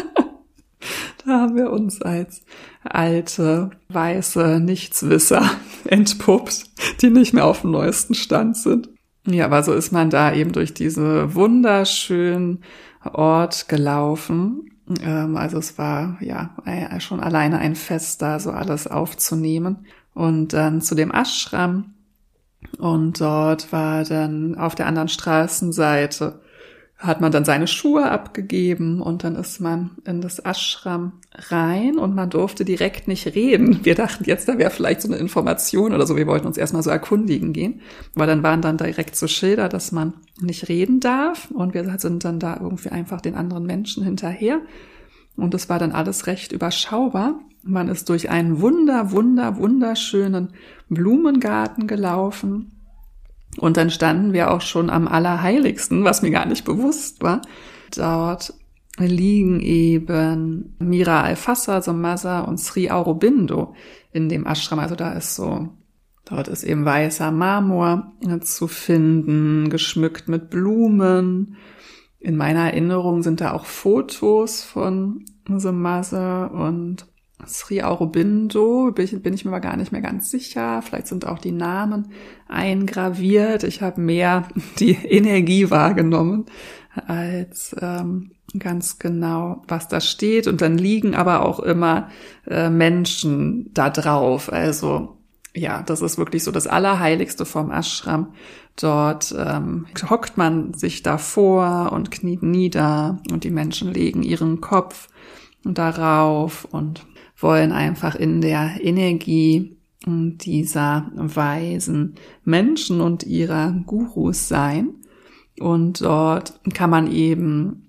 Da haben wir uns als alte, weiße Nichtswisser entpuppt, die nicht mehr auf dem neuesten Stand sind. Ja, aber so ist man da eben durch diese wunderschönen Ort gelaufen. Also es war ja schon alleine ein Fest, da so alles aufzunehmen. Und dann zu dem Ashram. Und dort war dann auf der anderen Straßenseite hat man dann seine Schuhe abgegeben und dann ist man in das Ashram rein und man durfte direkt nicht reden. Wir dachten jetzt, da wäre vielleicht so eine Information oder so. Wir wollten uns erstmal so erkundigen gehen. Aber dann waren dann direkt so Schilder, dass man nicht reden darf und wir sind dann da irgendwie einfach den anderen Menschen hinterher. Und es war dann alles recht überschaubar. Man ist durch einen wunderschönen Blumengarten gelaufen. Und dann standen wir auch schon am Allerheiligsten, was mir gar nicht bewusst war. Dort liegen eben Mira Alfassa, Somasa und Sri Aurobindo in dem Ashram. Also dort ist eben weißer Marmor zu finden, geschmückt mit Blumen. In meiner Erinnerung sind da auch Fotos von Somasa und Sri Aurobindo, bin ich mir aber gar nicht mehr ganz sicher. Vielleicht sind auch die Namen eingraviert. Ich habe mehr die Energie wahrgenommen als ganz genau, was da steht. Und dann liegen aber auch immer Menschen da drauf. Also ja, das ist wirklich so das Allerheiligste vom Ashram. Dort hockt man sich davor und kniet nieder und die Menschen legen ihren Kopf darauf und wollen einfach in der Energie dieser weisen Menschen und ihrer Gurus sein. Und dort kann man eben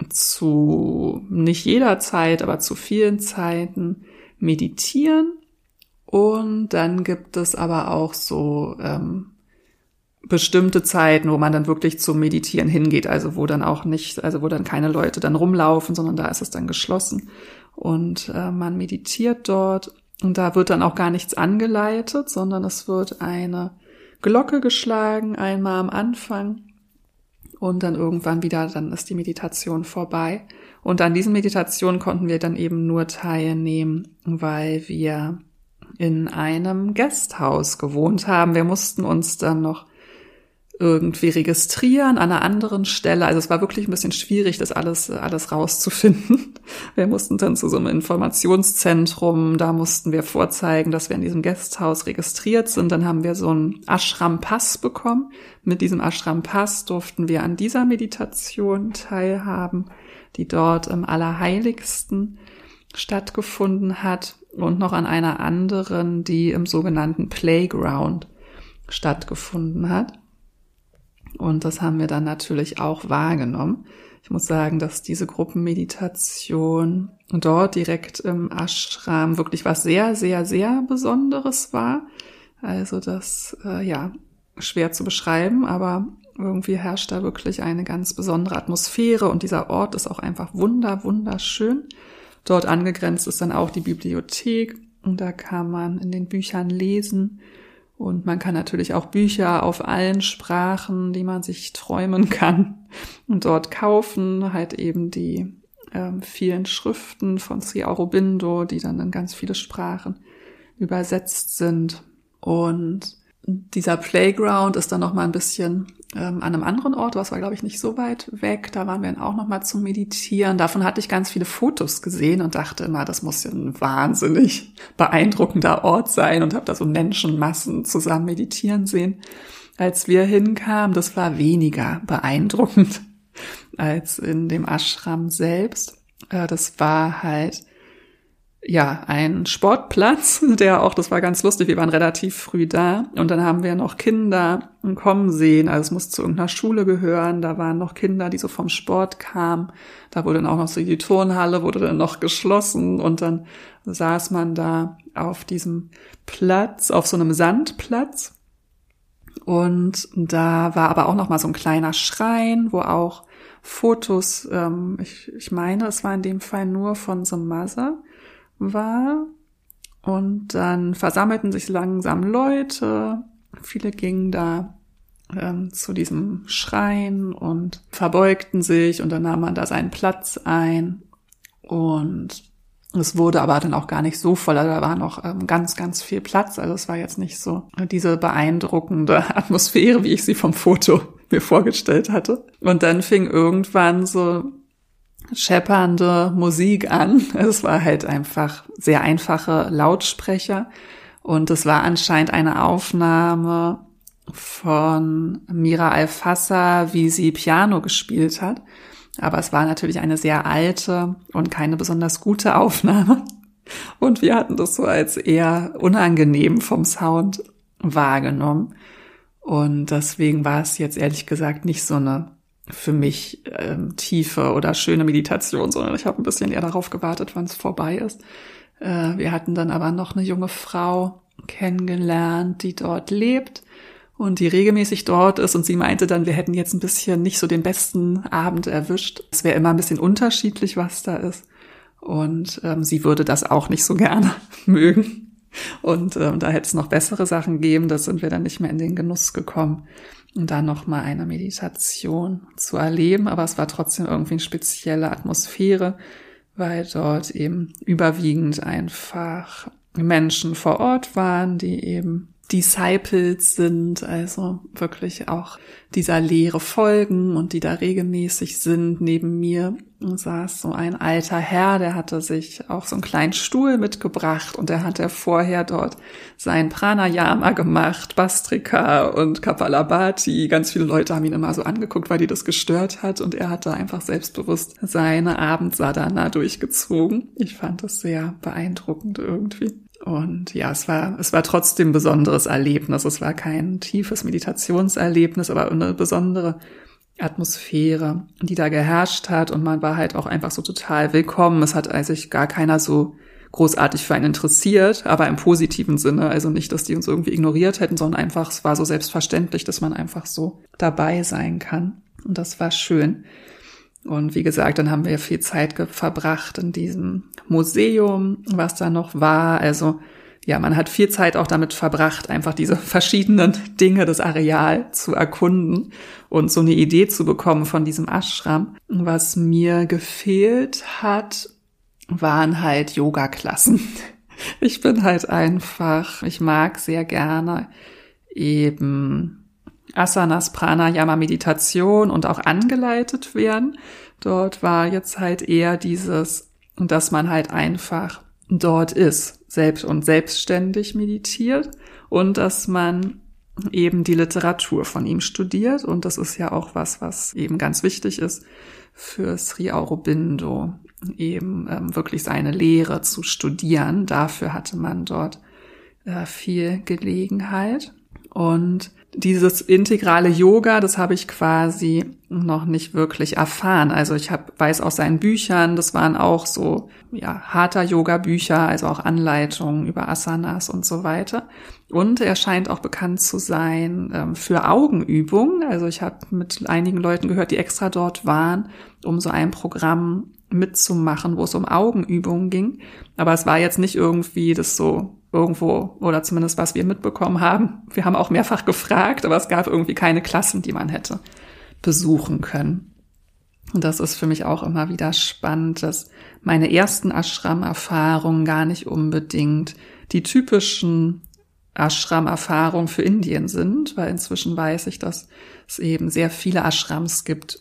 zu nicht jeder Zeit, aber zu vielen Zeiten meditieren. Und dann gibt es aber auch so bestimmte Zeiten, wo man dann wirklich zum Meditieren hingeht, also wo dann keine Leute dann rumlaufen, sondern da ist es dann geschlossen und man meditiert dort und da wird dann auch gar nichts angeleitet, sondern es wird eine Glocke geschlagen, einmal am Anfang und dann irgendwann wieder, dann ist die Meditation vorbei. Und an diesen Meditationen konnten wir dann eben nur teilnehmen, weil wir in einem Gasthaus gewohnt haben. Wir mussten uns dann noch irgendwie registrieren an einer anderen Stelle. Also es war wirklich ein bisschen schwierig, das alles rauszufinden. Wir mussten dann zu so einem Informationszentrum, da mussten wir vorzeigen, dass wir in diesem Gasthaus registriert sind. Dann haben wir so einen Ashram-Pass bekommen. Mit diesem Ashram-Pass durften wir an dieser Meditation teilhaben, die dort im Allerheiligsten stattgefunden hat und noch an einer anderen, die im sogenannten Playground stattgefunden hat. Und das haben wir dann natürlich auch wahrgenommen. Ich muss sagen, dass diese Gruppenmeditation dort direkt im Ashram wirklich was sehr, sehr, sehr Besonderes war. Also das, schwer zu beschreiben, aber irgendwie herrscht da wirklich eine ganz besondere Atmosphäre und dieser Ort ist auch einfach wunderschön. Dort angegrenzt ist dann auch die Bibliothek und da kann man in den Büchern lesen. Und man kann natürlich auch Bücher auf allen Sprachen, die man sich träumen kann, und dort kaufen, halt eben die vielen Schriften von Sri Aurobindo, die dann in ganz viele Sprachen übersetzt sind. Und dieser Playground ist dann noch mal ein bisschen an einem anderen Ort, was war, glaube ich, nicht so weit weg. Da waren wir dann auch noch mal zum Meditieren. Davon hatte ich ganz viele Fotos gesehen und dachte immer, das muss ja ein wahnsinnig beeindruckender Ort sein und habe da so Menschenmassen zusammen meditieren sehen. Als wir hinkamen, das war weniger beeindruckend als in dem Ashram selbst. Das war halt ein Sportplatz, das war ganz lustig, wir waren relativ früh da und dann haben wir noch Kinder kommen sehen, also es muss zu irgendeiner Schule gehören, da waren noch Kinder, die so vom Sport kamen, da wurde dann auch noch so die Turnhalle, wurde dann noch geschlossen und dann saß man da auf diesem Platz, auf so einem Sandplatz und da war aber auch noch mal so ein kleiner Schrein, wo auch Fotos, ich meine, es war in dem Fall nur von The Mother, war und dann versammelten sich langsam Leute, viele gingen da zu diesem Schrein und verbeugten sich und dann nahm man da seinen Platz ein und es wurde aber dann auch gar nicht so voll, also da war noch ganz viel Platz, also es war jetzt nicht so diese beeindruckende Atmosphäre, wie ich sie vom Foto mir vorgestellt hatte. Und dann fing irgendwann so scheppernde Musik an. Es war halt einfach sehr einfache Lautsprecher und es war anscheinend eine Aufnahme von Mira Alfassa, wie sie Piano gespielt hat. Aber es war natürlich eine sehr alte und keine besonders gute Aufnahme. Und wir hatten das so als eher unangenehm vom Sound wahrgenommen. Und deswegen war es jetzt ehrlich gesagt nicht so eine für mich tiefe oder schöne Meditation, sondern ich habe ein bisschen eher darauf gewartet, wann es vorbei ist. Wir hatten dann aber noch eine junge Frau kennengelernt, die dort lebt und die regelmäßig dort ist und sie meinte dann, wir hätten jetzt ein bisschen nicht so den besten Abend erwischt. Es wäre immer ein bisschen unterschiedlich, was da ist und sie würde das auch nicht so gerne mögen und da hätte es noch bessere Sachen gegeben, da sind wir dann nicht mehr in den Genuss gekommen. Und dann nochmal eine Meditation zu erleben. Aber es war trotzdem irgendwie eine spezielle Atmosphäre, weil dort eben überwiegend einfach Menschen vor Ort waren, die eben Disciples sind, also wirklich auch dieser Lehre folgen und die da regelmäßig sind. Neben mir saß so ein alter Herr, der hatte sich auch so einen kleinen Stuhl mitgebracht und der hat vorher dort sein Pranayama gemacht, Bastrika und Kapalabhati. Ganz viele Leute haben ihn immer so angeguckt, weil die das gestört hat und er hatte einfach selbstbewusst seine Abendsadhana durchgezogen. Ich fand das sehr beeindruckend irgendwie. Und ja, es war trotzdem ein besonderes Erlebnis. Es war kein tiefes Meditationserlebnis, aber eine besondere Atmosphäre, die da geherrscht hat. Und man war halt auch einfach so total willkommen. Es hat sich gar keiner so großartig für einen interessiert, aber im positiven Sinne. Also nicht, dass die uns irgendwie ignoriert hätten, sondern einfach, es war so selbstverständlich, dass man einfach so dabei sein kann. Und das war schön. Und wie gesagt, dann haben wir viel Zeit verbracht in diesem Museum, was da noch war. Also ja, man hat viel Zeit auch damit verbracht, einfach diese verschiedenen Dinge des Areals zu erkunden und so eine Idee zu bekommen von diesem Ashram. Was mir gefehlt hat, waren halt Yoga-Klassen. Ich bin halt einfach, ich mag sehr gerne eben Asanas, Pranayama, Meditation und auch angeleitet werden. Dort war jetzt halt eher dieses, dass man halt einfach dort ist, selbstständig meditiert und dass man eben die Literatur von ihm studiert. Und das ist ja auch was eben ganz wichtig ist für Sri Aurobindo, eben wirklich seine Lehre zu studieren. Dafür hatte man dort viel Gelegenheit. Und dieses integrale Yoga, das habe ich quasi noch nicht wirklich erfahren. Also ich weiß aus seinen Büchern, das waren auch so Hatha-Yoga-Bücher, also auch Anleitungen über Asanas und so weiter. Und er scheint auch bekannt zu sein für Augenübungen. Also ich habe mit einigen Leuten gehört, die extra dort waren, um so ein Programm mitzumachen, wo es um Augenübungen ging. Aber es war jetzt nicht irgendwie das so irgendwo, oder zumindest was wir mitbekommen haben. Wir haben auch mehrfach gefragt, aber es gab irgendwie keine Klassen, die man hätte besuchen können. Und das ist für mich auch immer wieder spannend, dass meine ersten Ashram-Erfahrungen gar nicht unbedingt die typischen Ashram-Erfahrungen für Indien sind, weil inzwischen weiß ich, dass es eben sehr viele Ashrams gibt,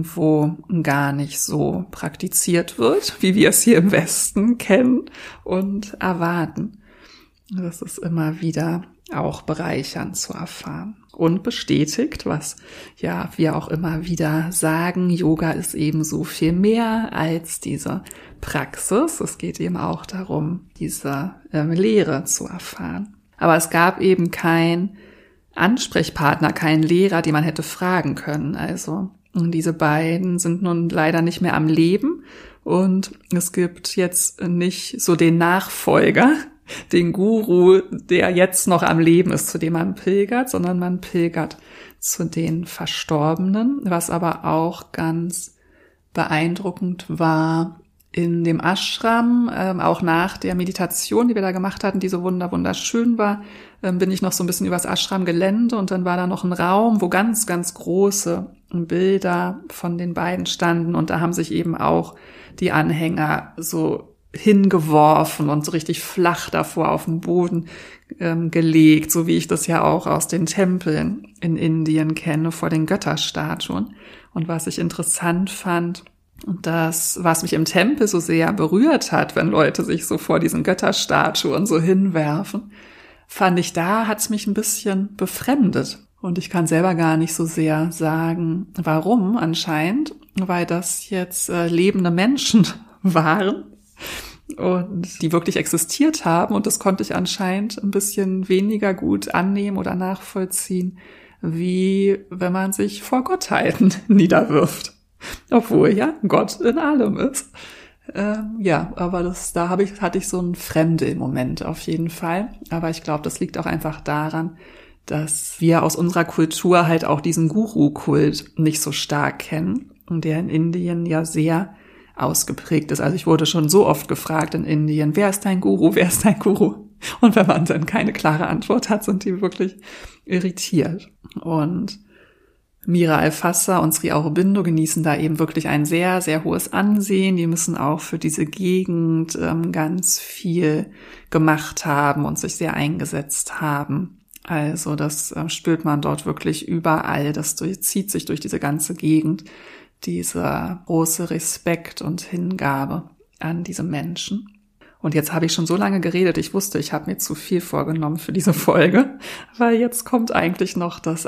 wo gar nicht so praktiziert wird, wie wir es hier im Westen kennen und erwarten. Das ist immer wieder auch bereichernd zu erfahren und bestätigt, was ja wir auch immer wieder sagen, Yoga ist eben so viel mehr als diese Praxis. Es geht eben auch darum, diese Lehre zu erfahren. Aber es gab eben keinen Ansprechpartner, keinen Lehrer, den man hätte fragen können. Also diese beiden sind nun leider nicht mehr am Leben und es gibt jetzt nicht so den Nachfolger, den Guru, der jetzt noch am Leben ist, zu dem man pilgert, sondern man pilgert zu den Verstorbenen, was aber auch ganz beeindruckend war in dem Ashram, auch nach der Meditation, die wir da gemacht hatten, die so wunderschön war, bin ich noch so ein bisschen übers Ashram-Gelände und dann war da noch ein Raum, wo ganz, ganz große Bilder von den beiden standen und da haben sich eben auch die Anhänger so hingeworfen und so richtig flach davor auf den Boden gelegt, so wie ich das ja auch aus den Tempeln in Indien kenne, vor den Götterstatuen. Und was ich interessant fand, und das, was mich im Tempel so sehr berührt hat, wenn Leute sich so vor diesen Götterstatuen so hinwerfen, fand ich, da hat's mich ein bisschen befremdet. Und ich kann selber gar nicht so sehr sagen, warum anscheinend, weil das jetzt lebende Menschen waren und die wirklich existiert haben. Und das konnte ich anscheinend ein bisschen weniger gut annehmen oder nachvollziehen, wie wenn man sich vor Gottheiten niederwirft. Obwohl ja Gott in allem ist. Aber hatte ich so einen Fremde-Moment auf jeden Fall. Aber ich glaube, das liegt auch einfach daran, dass wir aus unserer Kultur halt auch diesen Guru-Kult nicht so stark kennen und der in Indien ja sehr ausgeprägt ist. Also ich wurde schon so oft gefragt in Indien, wer ist dein Guru, wer ist dein Guru? Und wenn man dann keine klare Antwort hat, sind die wirklich irritiert. Und Mira Alfassa und Sri Aurobindo genießen da eben wirklich ein sehr, sehr hohes Ansehen. Die müssen auch für diese Gegend ganz viel gemacht haben und sich sehr eingesetzt haben. Also das spürt man dort wirklich überall. Das zieht sich durch diese ganze Gegend, dieser große Respekt und Hingabe an diese Menschen. Und jetzt habe ich schon so lange geredet, ich wusste, ich habe mir zu viel vorgenommen für diese Folge, weil jetzt kommt eigentlich noch das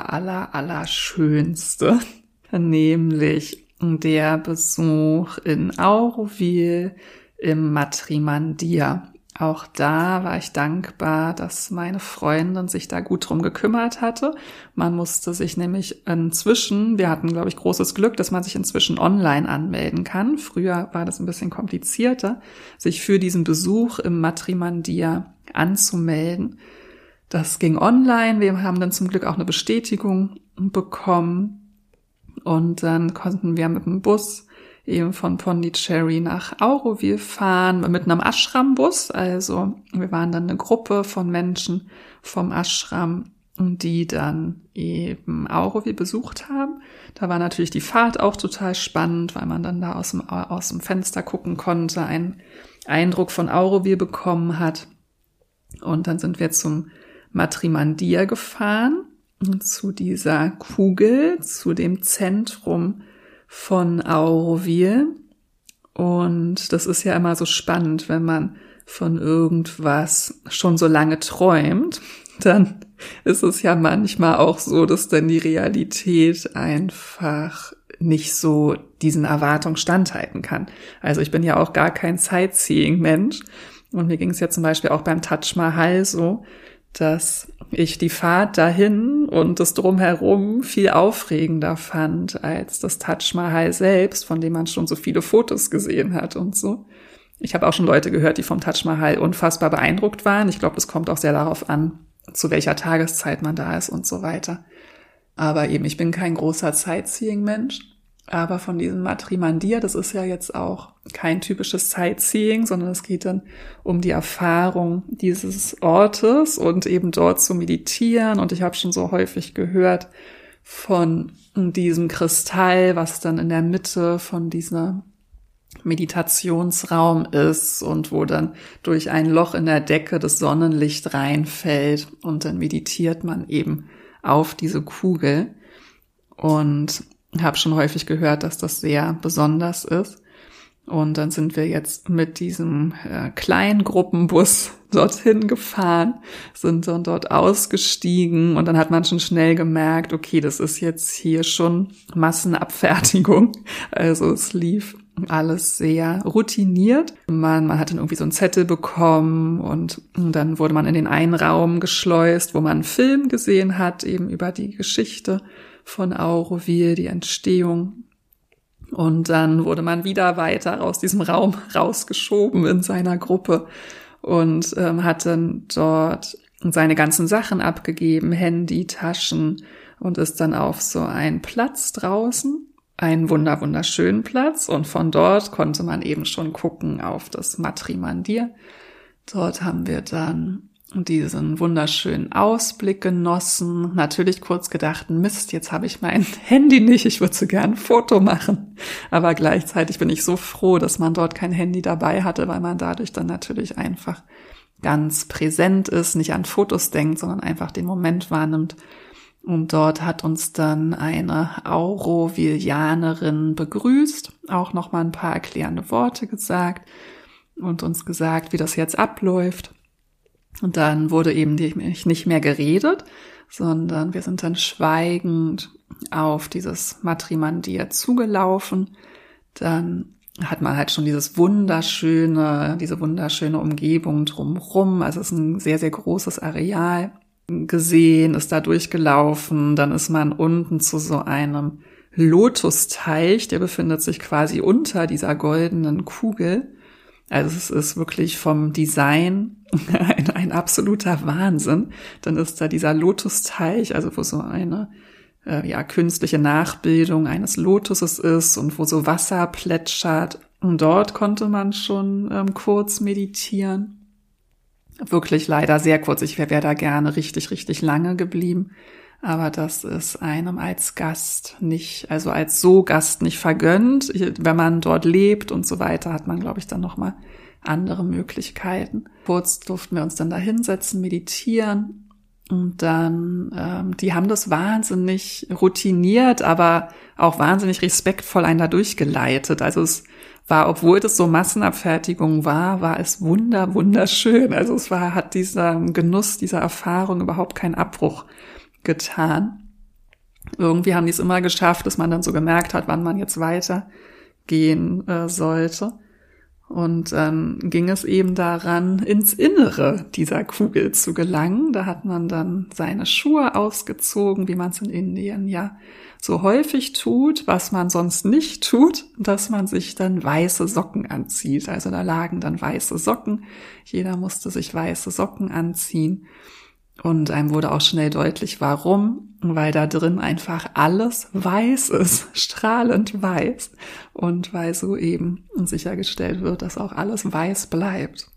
Allerschönste, nämlich der Besuch in Auroville im Matrimandir. Auch da war ich dankbar, dass meine Freundin sich da gut drum gekümmert hatte. Man musste sich nämlich inzwischen, wir hatten, glaube ich, großes Glück, dass man sich inzwischen online anmelden kann. Früher war das ein bisschen komplizierter, sich für diesen Besuch im Matrimandir anzumelden. Das ging online. Wir haben dann zum Glück auch eine Bestätigung bekommen. Und dann konnten wir mit dem Bus eben von Pondicherry nach Auroville fahren, mit einem Ashram-Bus. Also wir waren dann eine Gruppe von Menschen vom Ashram, die dann eben Auroville besucht haben. Da war natürlich die Fahrt auch total spannend, weil man dann da aus dem Fenster gucken konnte, einen Eindruck von Auroville bekommen hat. Und dann sind wir zum Matrimandir gefahren, zu dieser Kugel, zu dem Zentrum von Auroville. Und das ist ja immer so spannend, wenn man von irgendwas schon so lange träumt, dann ist es ja manchmal auch so, dass dann die Realität einfach nicht so diesen Erwartungen standhalten kann. Also ich bin ja auch gar kein Sightseeing-Mensch und mir ging es ja zum Beispiel auch beim Taj Mahal so, dass ich die Fahrt dahin und das Drumherum viel aufregender fand als das Taj Mahal selbst, von dem man schon so viele Fotos gesehen hat und so. Ich habe auch schon Leute gehört, die vom Taj Mahal unfassbar beeindruckt waren. Ich glaube, das kommt auch sehr darauf an, zu welcher Tageszeit man da ist und so weiter. Aber eben, ich bin kein großer Sightseeing-Mensch. Aber von diesem Matrimandir, das ist ja jetzt auch kein typisches Sightseeing, sondern es geht dann um die Erfahrung dieses Ortes und eben dort zu meditieren. Und ich habe schon so häufig gehört von diesem Kristall, was dann in der Mitte von dieser Meditationsraum ist und wo dann durch ein Loch in der Decke das Sonnenlicht reinfällt und dann meditiert man eben auf diese Kugel. Und habe schon häufig gehört, dass das sehr besonders ist. Und dann sind wir jetzt mit diesem kleinen Gruppenbus dorthin gefahren, sind dann dort ausgestiegen und dann hat man schon schnell gemerkt, okay, das ist jetzt hier schon Massenabfertigung. Also es lief alles sehr routiniert. Man hat dann irgendwie so einen Zettel bekommen und dann wurde man in den einen Raum geschleust, wo man einen Film gesehen hat, eben über die Geschichte von Auroville, die Entstehung. Und dann wurde man wieder weiter aus diesem Raum rausgeschoben in seiner Gruppe und hat dann dort seine ganzen Sachen abgegeben, Handy, Taschen und ist dann auf so einen Platz draußen, einen wunderschönen Platz. Und von dort konnte man eben schon gucken auf das Matrimandir. Dort haben wir dann diesen wunderschönen Ausblick genossen. Natürlich kurz gedacht, Mist, jetzt habe ich mein Handy nicht, ich würde so gern ein Foto machen. Aber gleichzeitig bin ich so froh, dass man dort kein Handy dabei hatte, weil man dadurch dann natürlich einfach ganz präsent ist, nicht an Fotos denkt, sondern einfach den Moment wahrnimmt. Und dort hat uns dann eine Aurovillianerin begrüßt, auch nochmal ein paar erklärende Worte gesagt und uns gesagt, wie das jetzt abläuft. Und dann wurde eben nicht mehr geredet, sondern wir sind dann schweigend auf dieses Matrimandir zugelaufen. Dann hat man halt schon diese wunderschöne Umgebung drumherum. Also es ist ein sehr, sehr großes Areal gesehen, ist da durchgelaufen. Dann ist man unten zu so einem Lotusteich, der befindet sich quasi unter dieser goldenen Kugel. Also es ist wirklich vom Design ein absoluter Wahnsinn. Dann ist da dieser Lotusteich, also wo so eine künstliche Nachbildung eines Lotuses ist und wo so Wasser plätschert. Und dort konnte man schon kurz meditieren. Wirklich leider sehr kurz. Ich wäre da gerne richtig, richtig lange geblieben. aber das ist einem als Gast nicht, also als so Gast nicht vergönnt. Wenn man dort lebt und so weiter, hat man, glaube ich, dann nochmal andere Möglichkeiten. Kurz durften wir uns dann da hinsetzen, meditieren. Und dann, die haben das wahnsinnig routiniert, aber auch wahnsinnig respektvoll einen da durchgeleitet. Also es war, obwohl das so Massenabfertigung war es wunderschön. Also hat dieser Genuss, dieser Erfahrung überhaupt keinen Abbruch getan. Irgendwie haben die es immer geschafft, dass man dann so gemerkt hat, wann man jetzt weitergehen sollte. Und dann ging es eben daran, ins Innere dieser Kugel zu gelangen. Da hat man dann seine Schuhe ausgezogen, wie man es in Indien ja so häufig tut, was man sonst nicht tut, dass man sich dann weiße Socken anzieht. Also da lagen dann weiße Socken. Jeder musste sich weiße Socken anziehen. Und einem wurde auch schnell deutlich, warum, weil da drin einfach alles weiß ist, strahlend weiß, und weil so eben sichergestellt wird, dass auch alles weiß bleibt.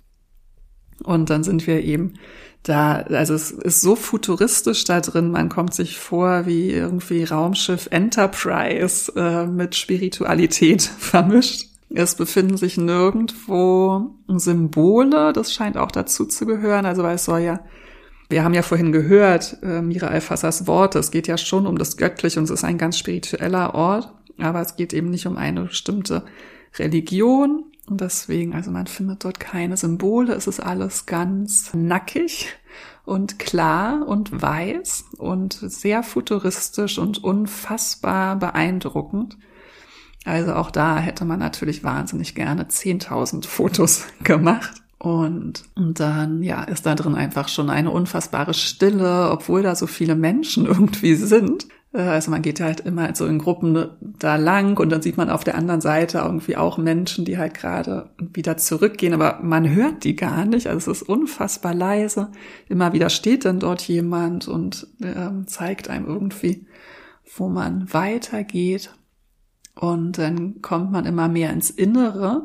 Und dann sind wir eben da, also es ist so futuristisch da drin, man kommt sich vor wie irgendwie Raumschiff Enterprise mit Spiritualität vermischt. Es befinden sich nirgendwo Symbole, das scheint auch dazu zu gehören, also weil es soll ja, wir haben ja vorhin gehört, Mira Alfassas Worte, es geht ja schon um das Göttliche und es ist ein ganz spiritueller Ort, aber es geht eben nicht um eine bestimmte Religion und deswegen, also man findet dort keine Symbole, es ist alles ganz nackig und klar und weiß und sehr futuristisch und unfassbar beeindruckend. Also auch da hätte man natürlich wahnsinnig gerne 10.000 Fotos gemacht. Und dann, ja, ist da drin einfach schon eine unfassbare Stille, obwohl da so viele Menschen irgendwie sind. Also man geht halt immer so in Gruppen da lang und dann sieht man auf der anderen Seite irgendwie auch Menschen, die halt gerade wieder zurückgehen, aber man hört die gar nicht. Also es ist unfassbar leise. Immer wieder steht dann dort jemand und zeigt einem irgendwie, wo man weitergeht. Und dann kommt man immer mehr ins Innere.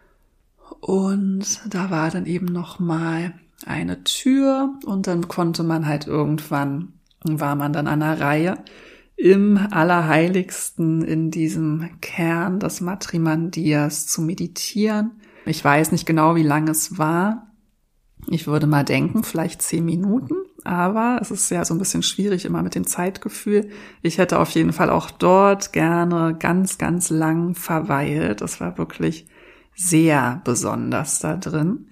Und da war dann eben noch mal eine Tür und dann konnte man halt irgendwann, war man dann an einer Reihe im Allerheiligsten in diesem Kern des Matrimandirs zu meditieren. Ich weiß nicht genau, wie lange es war. Ich würde mal denken, vielleicht 10 Minuten, aber es ist ja so ein bisschen schwierig immer mit dem Zeitgefühl. Ich hätte auf jeden Fall auch dort gerne ganz, ganz lang verweilt. Das war wirklich sehr besonders da drin.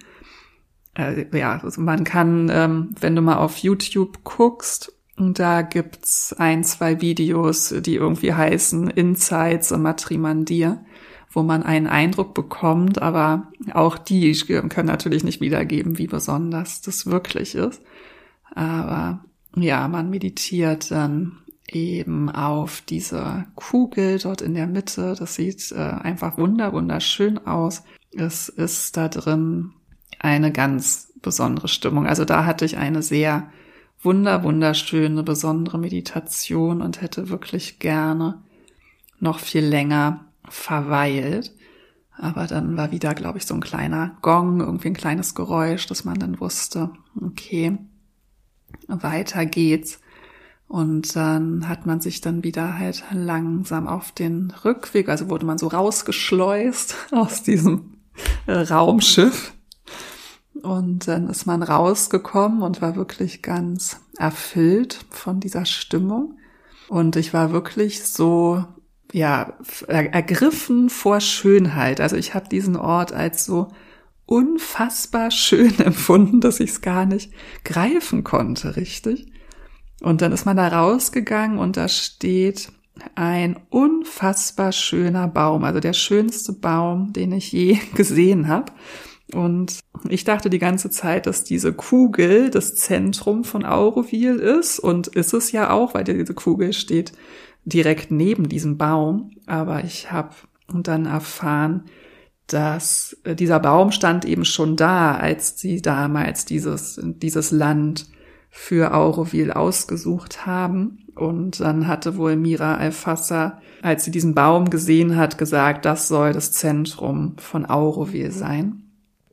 Ja, also man kann, wenn du mal auf YouTube guckst, da gibt's 1, 2 Videos, die irgendwie heißen Insights im Matrimandir, wo man einen Eindruck bekommt, aber auch die können natürlich nicht wiedergeben, wie besonders das wirklich ist. Aber ja, man meditiert dann eben auf diese Kugel dort in der Mitte. Das sieht einfach wunderschön aus. Es ist da drin eine ganz besondere Stimmung. Also da hatte ich eine sehr wunderschöne, besondere Meditation und hätte wirklich gerne noch viel länger verweilt. Aber dann war wieder, glaube ich, so ein kleiner Gong, irgendwie ein kleines Geräusch, dass man dann wusste, okay, weiter geht's. Und dann hat man sich dann wieder halt langsam auf den Rückweg, also wurde man so rausgeschleust aus diesem Raumschiff. Und dann ist man rausgekommen und war wirklich ganz erfüllt von dieser Stimmung. Und ich war wirklich so, ja, ergriffen vor Schönheit. Also ich habe diesen Ort als so unfassbar schön empfunden, dass ich es gar nicht greifen konnte, richtig. Und dann ist man da rausgegangen und da steht ein unfassbar schöner Baum, also der schönste Baum, den ich je gesehen habe. Und ich dachte die ganze Zeit, dass diese Kugel das Zentrum von Auroville ist und ist es ja auch, weil diese Kugel steht direkt neben diesem Baum. Aber ich habe dann erfahren, dass dieser Baum stand eben schon da, als sie damals dieses Land für Auroville ausgesucht haben. Und dann hatte wohl Mira Alfassa, als sie diesen Baum gesehen hat, gesagt, das soll das Zentrum von Auroville sein.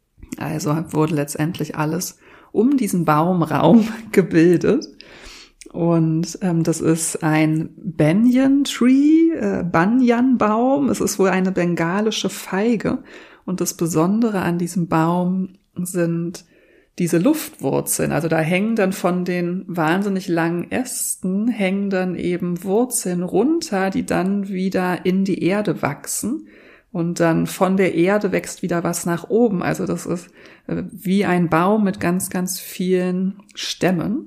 Also wurde letztendlich alles um diesen Baumraum gebildet. Und das ist ein Banyan-Tree, Banyan-Baum. Es ist wohl eine bengalische Feige. Und das Besondere an diesem Baum sind diese Luftwurzeln. Also da hängen dann von den wahnsinnig langen Ästen, hängen dann eben Wurzeln runter, die dann wieder in die Erde wachsen. Und dann von der Erde wächst wieder was nach oben. Also das ist wie ein Baum mit ganz, ganz vielen Stämmen.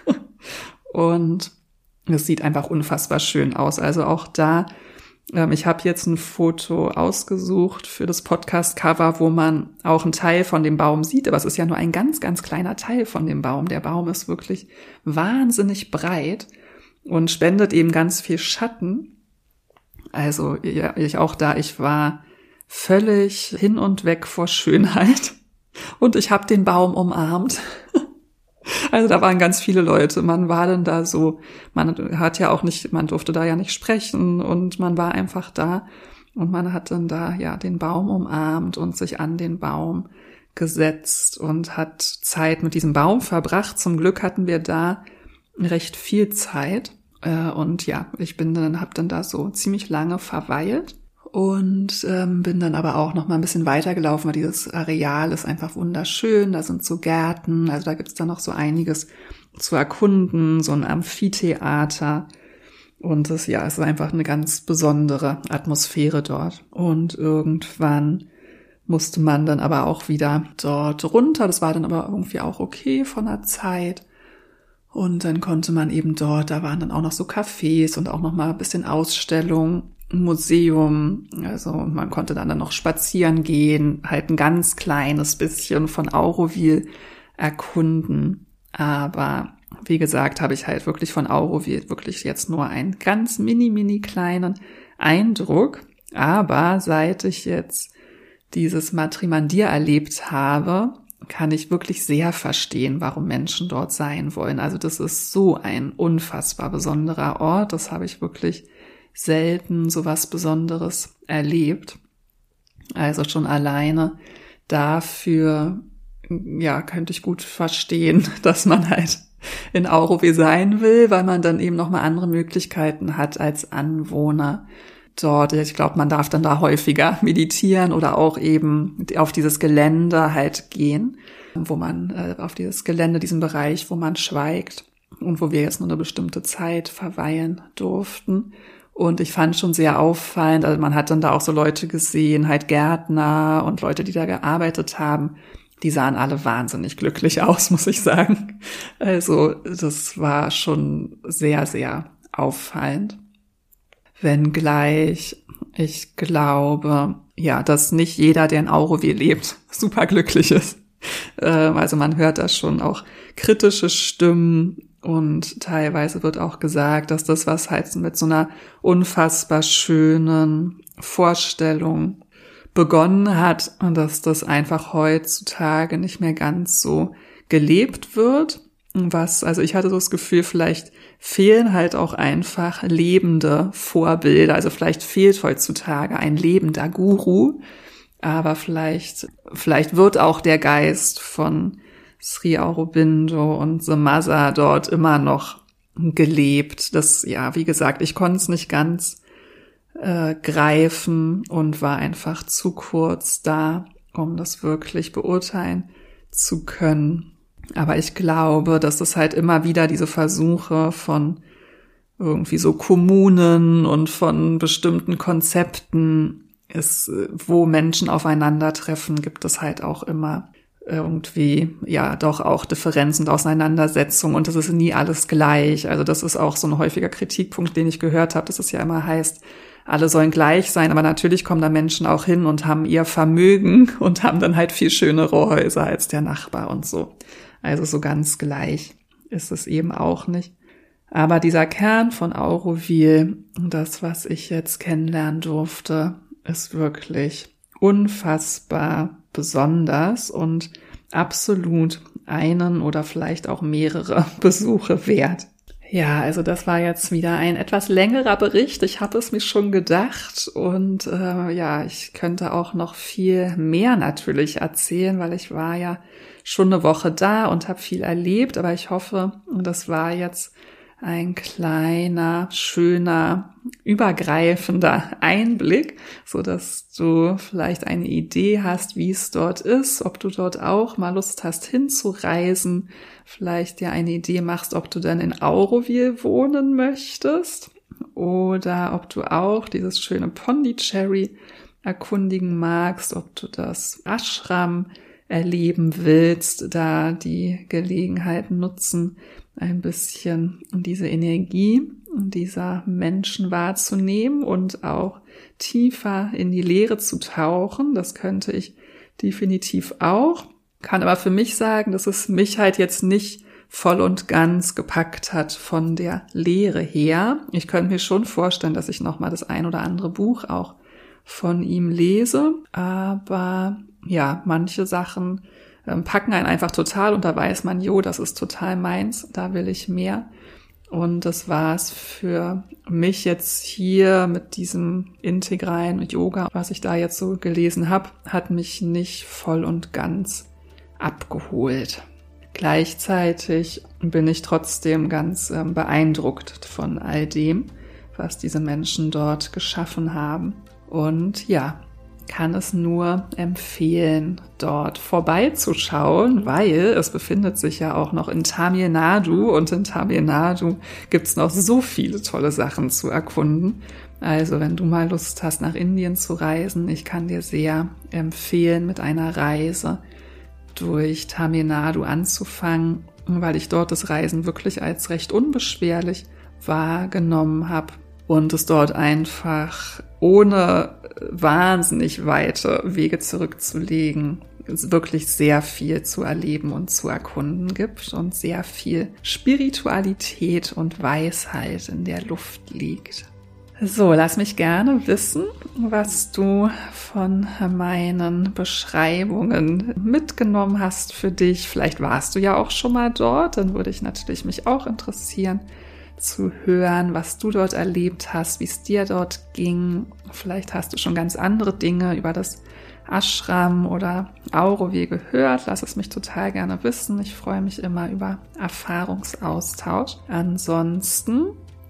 Und es sieht einfach unfassbar schön aus. Also auch da, ich habe jetzt ein Foto ausgesucht für das Podcast-Cover, wo man auch einen Teil von dem Baum sieht. Aber es ist ja nur ein ganz, ganz kleiner Teil von dem Baum. Der Baum ist wirklich wahnsinnig breit und spendet eben ganz viel Schatten. Also ja, ich war völlig hin und weg vor Schönheit und ich habe den Baum umarmt. Also da waren ganz viele Leute, man war dann da so, man durfte da ja nicht sprechen und man war einfach da und man hat dann da ja den Baum umarmt und sich an den Baum gesetzt und hat Zeit mit diesem Baum verbracht. Zum Glück hatten wir da recht viel Zeit. Und ja, habe dann da so ziemlich lange verweilt und bin dann aber auch noch mal ein bisschen weitergelaufen, weil dieses Areal ist einfach wunderschön. Da sind so Gärten, also da gibt's dann noch so einiges zu erkunden, so ein Amphitheater. Und es ist einfach eine ganz besondere Atmosphäre dort. Und irgendwann musste man dann aber auch wieder dort runter. Das war dann aber irgendwie auch okay von der Zeit. Und dann konnte man eben dort, da waren dann auch noch so Cafés und auch noch mal ein bisschen Ausstellung, Museum. Also man konnte dann noch spazieren gehen, halt ein ganz kleines bisschen von Auroville erkunden. Aber wie gesagt, habe ich halt wirklich von Auroville wirklich jetzt nur einen ganz mini kleinen Eindruck. Aber seit ich jetzt dieses Matrimandir erlebt habe, kann ich wirklich sehr verstehen, warum Menschen dort sein wollen. Also das ist so ein unfassbar besonderer Ort. Das habe ich wirklich selten so was Besonderes erlebt. Also schon alleine dafür, ja, könnte ich gut verstehen, dass man halt in Auroville sein will, weil man dann eben nochmal andere Möglichkeiten hat als Anwohner dort. Ich glaube, man darf dann da häufiger meditieren oder auch eben auf dieses Gelände halt gehen, wo man auf dieses Gelände, diesen Bereich, wo man schweigt und wo wir jetzt nur eine bestimmte Zeit verweilen durften. Und ich fand schon sehr auffallend, also man hat dann da auch so Leute gesehen, halt Gärtner und Leute, die da gearbeitet haben. Die sahen alle wahnsinnig glücklich aus, muss ich sagen. Also das war schon sehr, sehr auffallend. Wenngleich ich glaube, ja, dass nicht jeder, der in Auroville lebt, super glücklich ist. Also man hört da schon auch kritische Stimmen und teilweise wird auch gesagt, dass das, was halt mit so einer unfassbar schönen Vorstellung begonnen hat und dass das einfach heutzutage nicht mehr ganz so gelebt wird. Also ich hatte so das Gefühl, vielleicht fehlen halt auch einfach lebende Vorbilder. Also vielleicht fehlt heutzutage ein lebender Guru, aber vielleicht wird auch der Geist von Sri Aurobindo und The Mother dort immer noch gelebt. Das, ja, wie gesagt, ich konnte es nicht ganz greifen und war einfach zu kurz da, um das wirklich beurteilen zu können. Aber ich glaube, dass es halt immer wieder diese Versuche von irgendwie so Kommunen und von bestimmten Konzepten ist, wo Menschen aufeinandertreffen, gibt es halt auch immer irgendwie, ja, doch auch Differenzen und Auseinandersetzungen und das ist nie alles gleich. Also das ist auch so ein häufiger Kritikpunkt, den ich gehört habe, dass es ja immer heißt, alle sollen gleich sein, aber natürlich kommen da Menschen auch hin und haben ihr Vermögen und haben dann halt viel schönere Häuser als der Nachbar und so. Also so ganz gleich ist es eben auch nicht. Aber dieser Kern von Auroville, das, was ich jetzt kennenlernen durfte, ist wirklich unfassbar besonders und absolut einen oder vielleicht auch mehrere Besuche wert. Ja, also das war jetzt wieder ein etwas längerer Bericht. Ich habe es mir schon gedacht und ich könnte auch noch viel mehr natürlich erzählen, weil ich war ja schon eine Woche da und habe viel erlebt. Aber ich hoffe, das war jetzt ein kleiner, schöner, übergreifender Einblick, so dass du vielleicht eine Idee hast, wie es dort ist, ob du dort auch mal Lust hast hinzureisen, vielleicht dir eine Idee machst, ob du dann in Auroville wohnen möchtest oder ob du auch dieses schöne Pondicherry erkundigen magst, ob du das Ashram erleben willst, da die Gelegenheit nutzen, ein bisschen diese Energie dieser Menschen wahrzunehmen und auch tiefer in die Leere zu tauchen. Das könnte ich definitiv auch. Kann aber für mich sagen, dass es mich halt jetzt nicht voll und ganz gepackt hat von der Leere her. Ich könnte mir schon vorstellen, dass ich nochmal das ein oder andere Buch auch von ihm lese, aber ja, manche Sachen packen einen einfach total und da weiß man, das ist total meins, da will ich mehr. Und das war es für mich jetzt hier mit diesem integralen Yoga, was ich da jetzt so gelesen habe, hat mich nicht voll und ganz abgeholt. Gleichzeitig bin ich trotzdem ganz beeindruckt von all dem, was diese Menschen dort geschaffen haben. Und ja, kann es nur empfehlen, dort vorbeizuschauen, weil es befindet sich ja auch noch in Tamil Nadu und in Tamil Nadu gibt's noch so viele tolle Sachen zu erkunden. Also wenn du mal Lust hast, nach Indien zu reisen, ich kann dir sehr empfehlen, mit einer Reise durch Tamil Nadu anzufangen, weil ich dort das Reisen wirklich als recht unbeschwerlich wahrgenommen habe und es dort einfach ohne wahnsinnig weite Wege zurückzulegen es wirklich sehr viel zu erleben und zu erkunden gibt und sehr viel Spiritualität und Weisheit in der Luft liegt. So, lass mich gerne wissen, was du von meinen Beschreibungen mitgenommen hast für dich. Vielleicht warst du ja auch schon mal dort, dann würde ich natürlich mich auch interessieren zu hören, was du dort erlebt hast, wie es dir dort ging. Vielleicht hast du schon ganz andere Dinge über das Ashram oder Auroville gehört. Lass es mich total gerne wissen. Ich freue mich immer über Erfahrungsaustausch. Ansonsten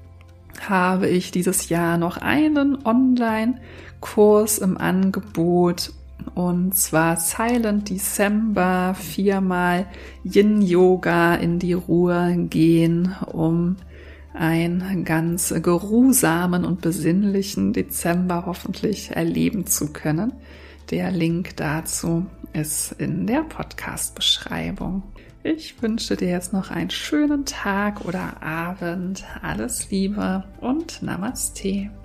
habe ich dieses Jahr noch einen Online-Kurs im Angebot und zwar Silent December, 4-mal Yin-Yoga in die Ruhe gehen, um einen ganz geruhsamen und besinnlichen Dezember hoffentlich erleben zu können. Der Link dazu ist in der Podcast-Beschreibung. Ich wünsche dir jetzt noch einen schönen Tag oder Abend. Alles Liebe und Namaste.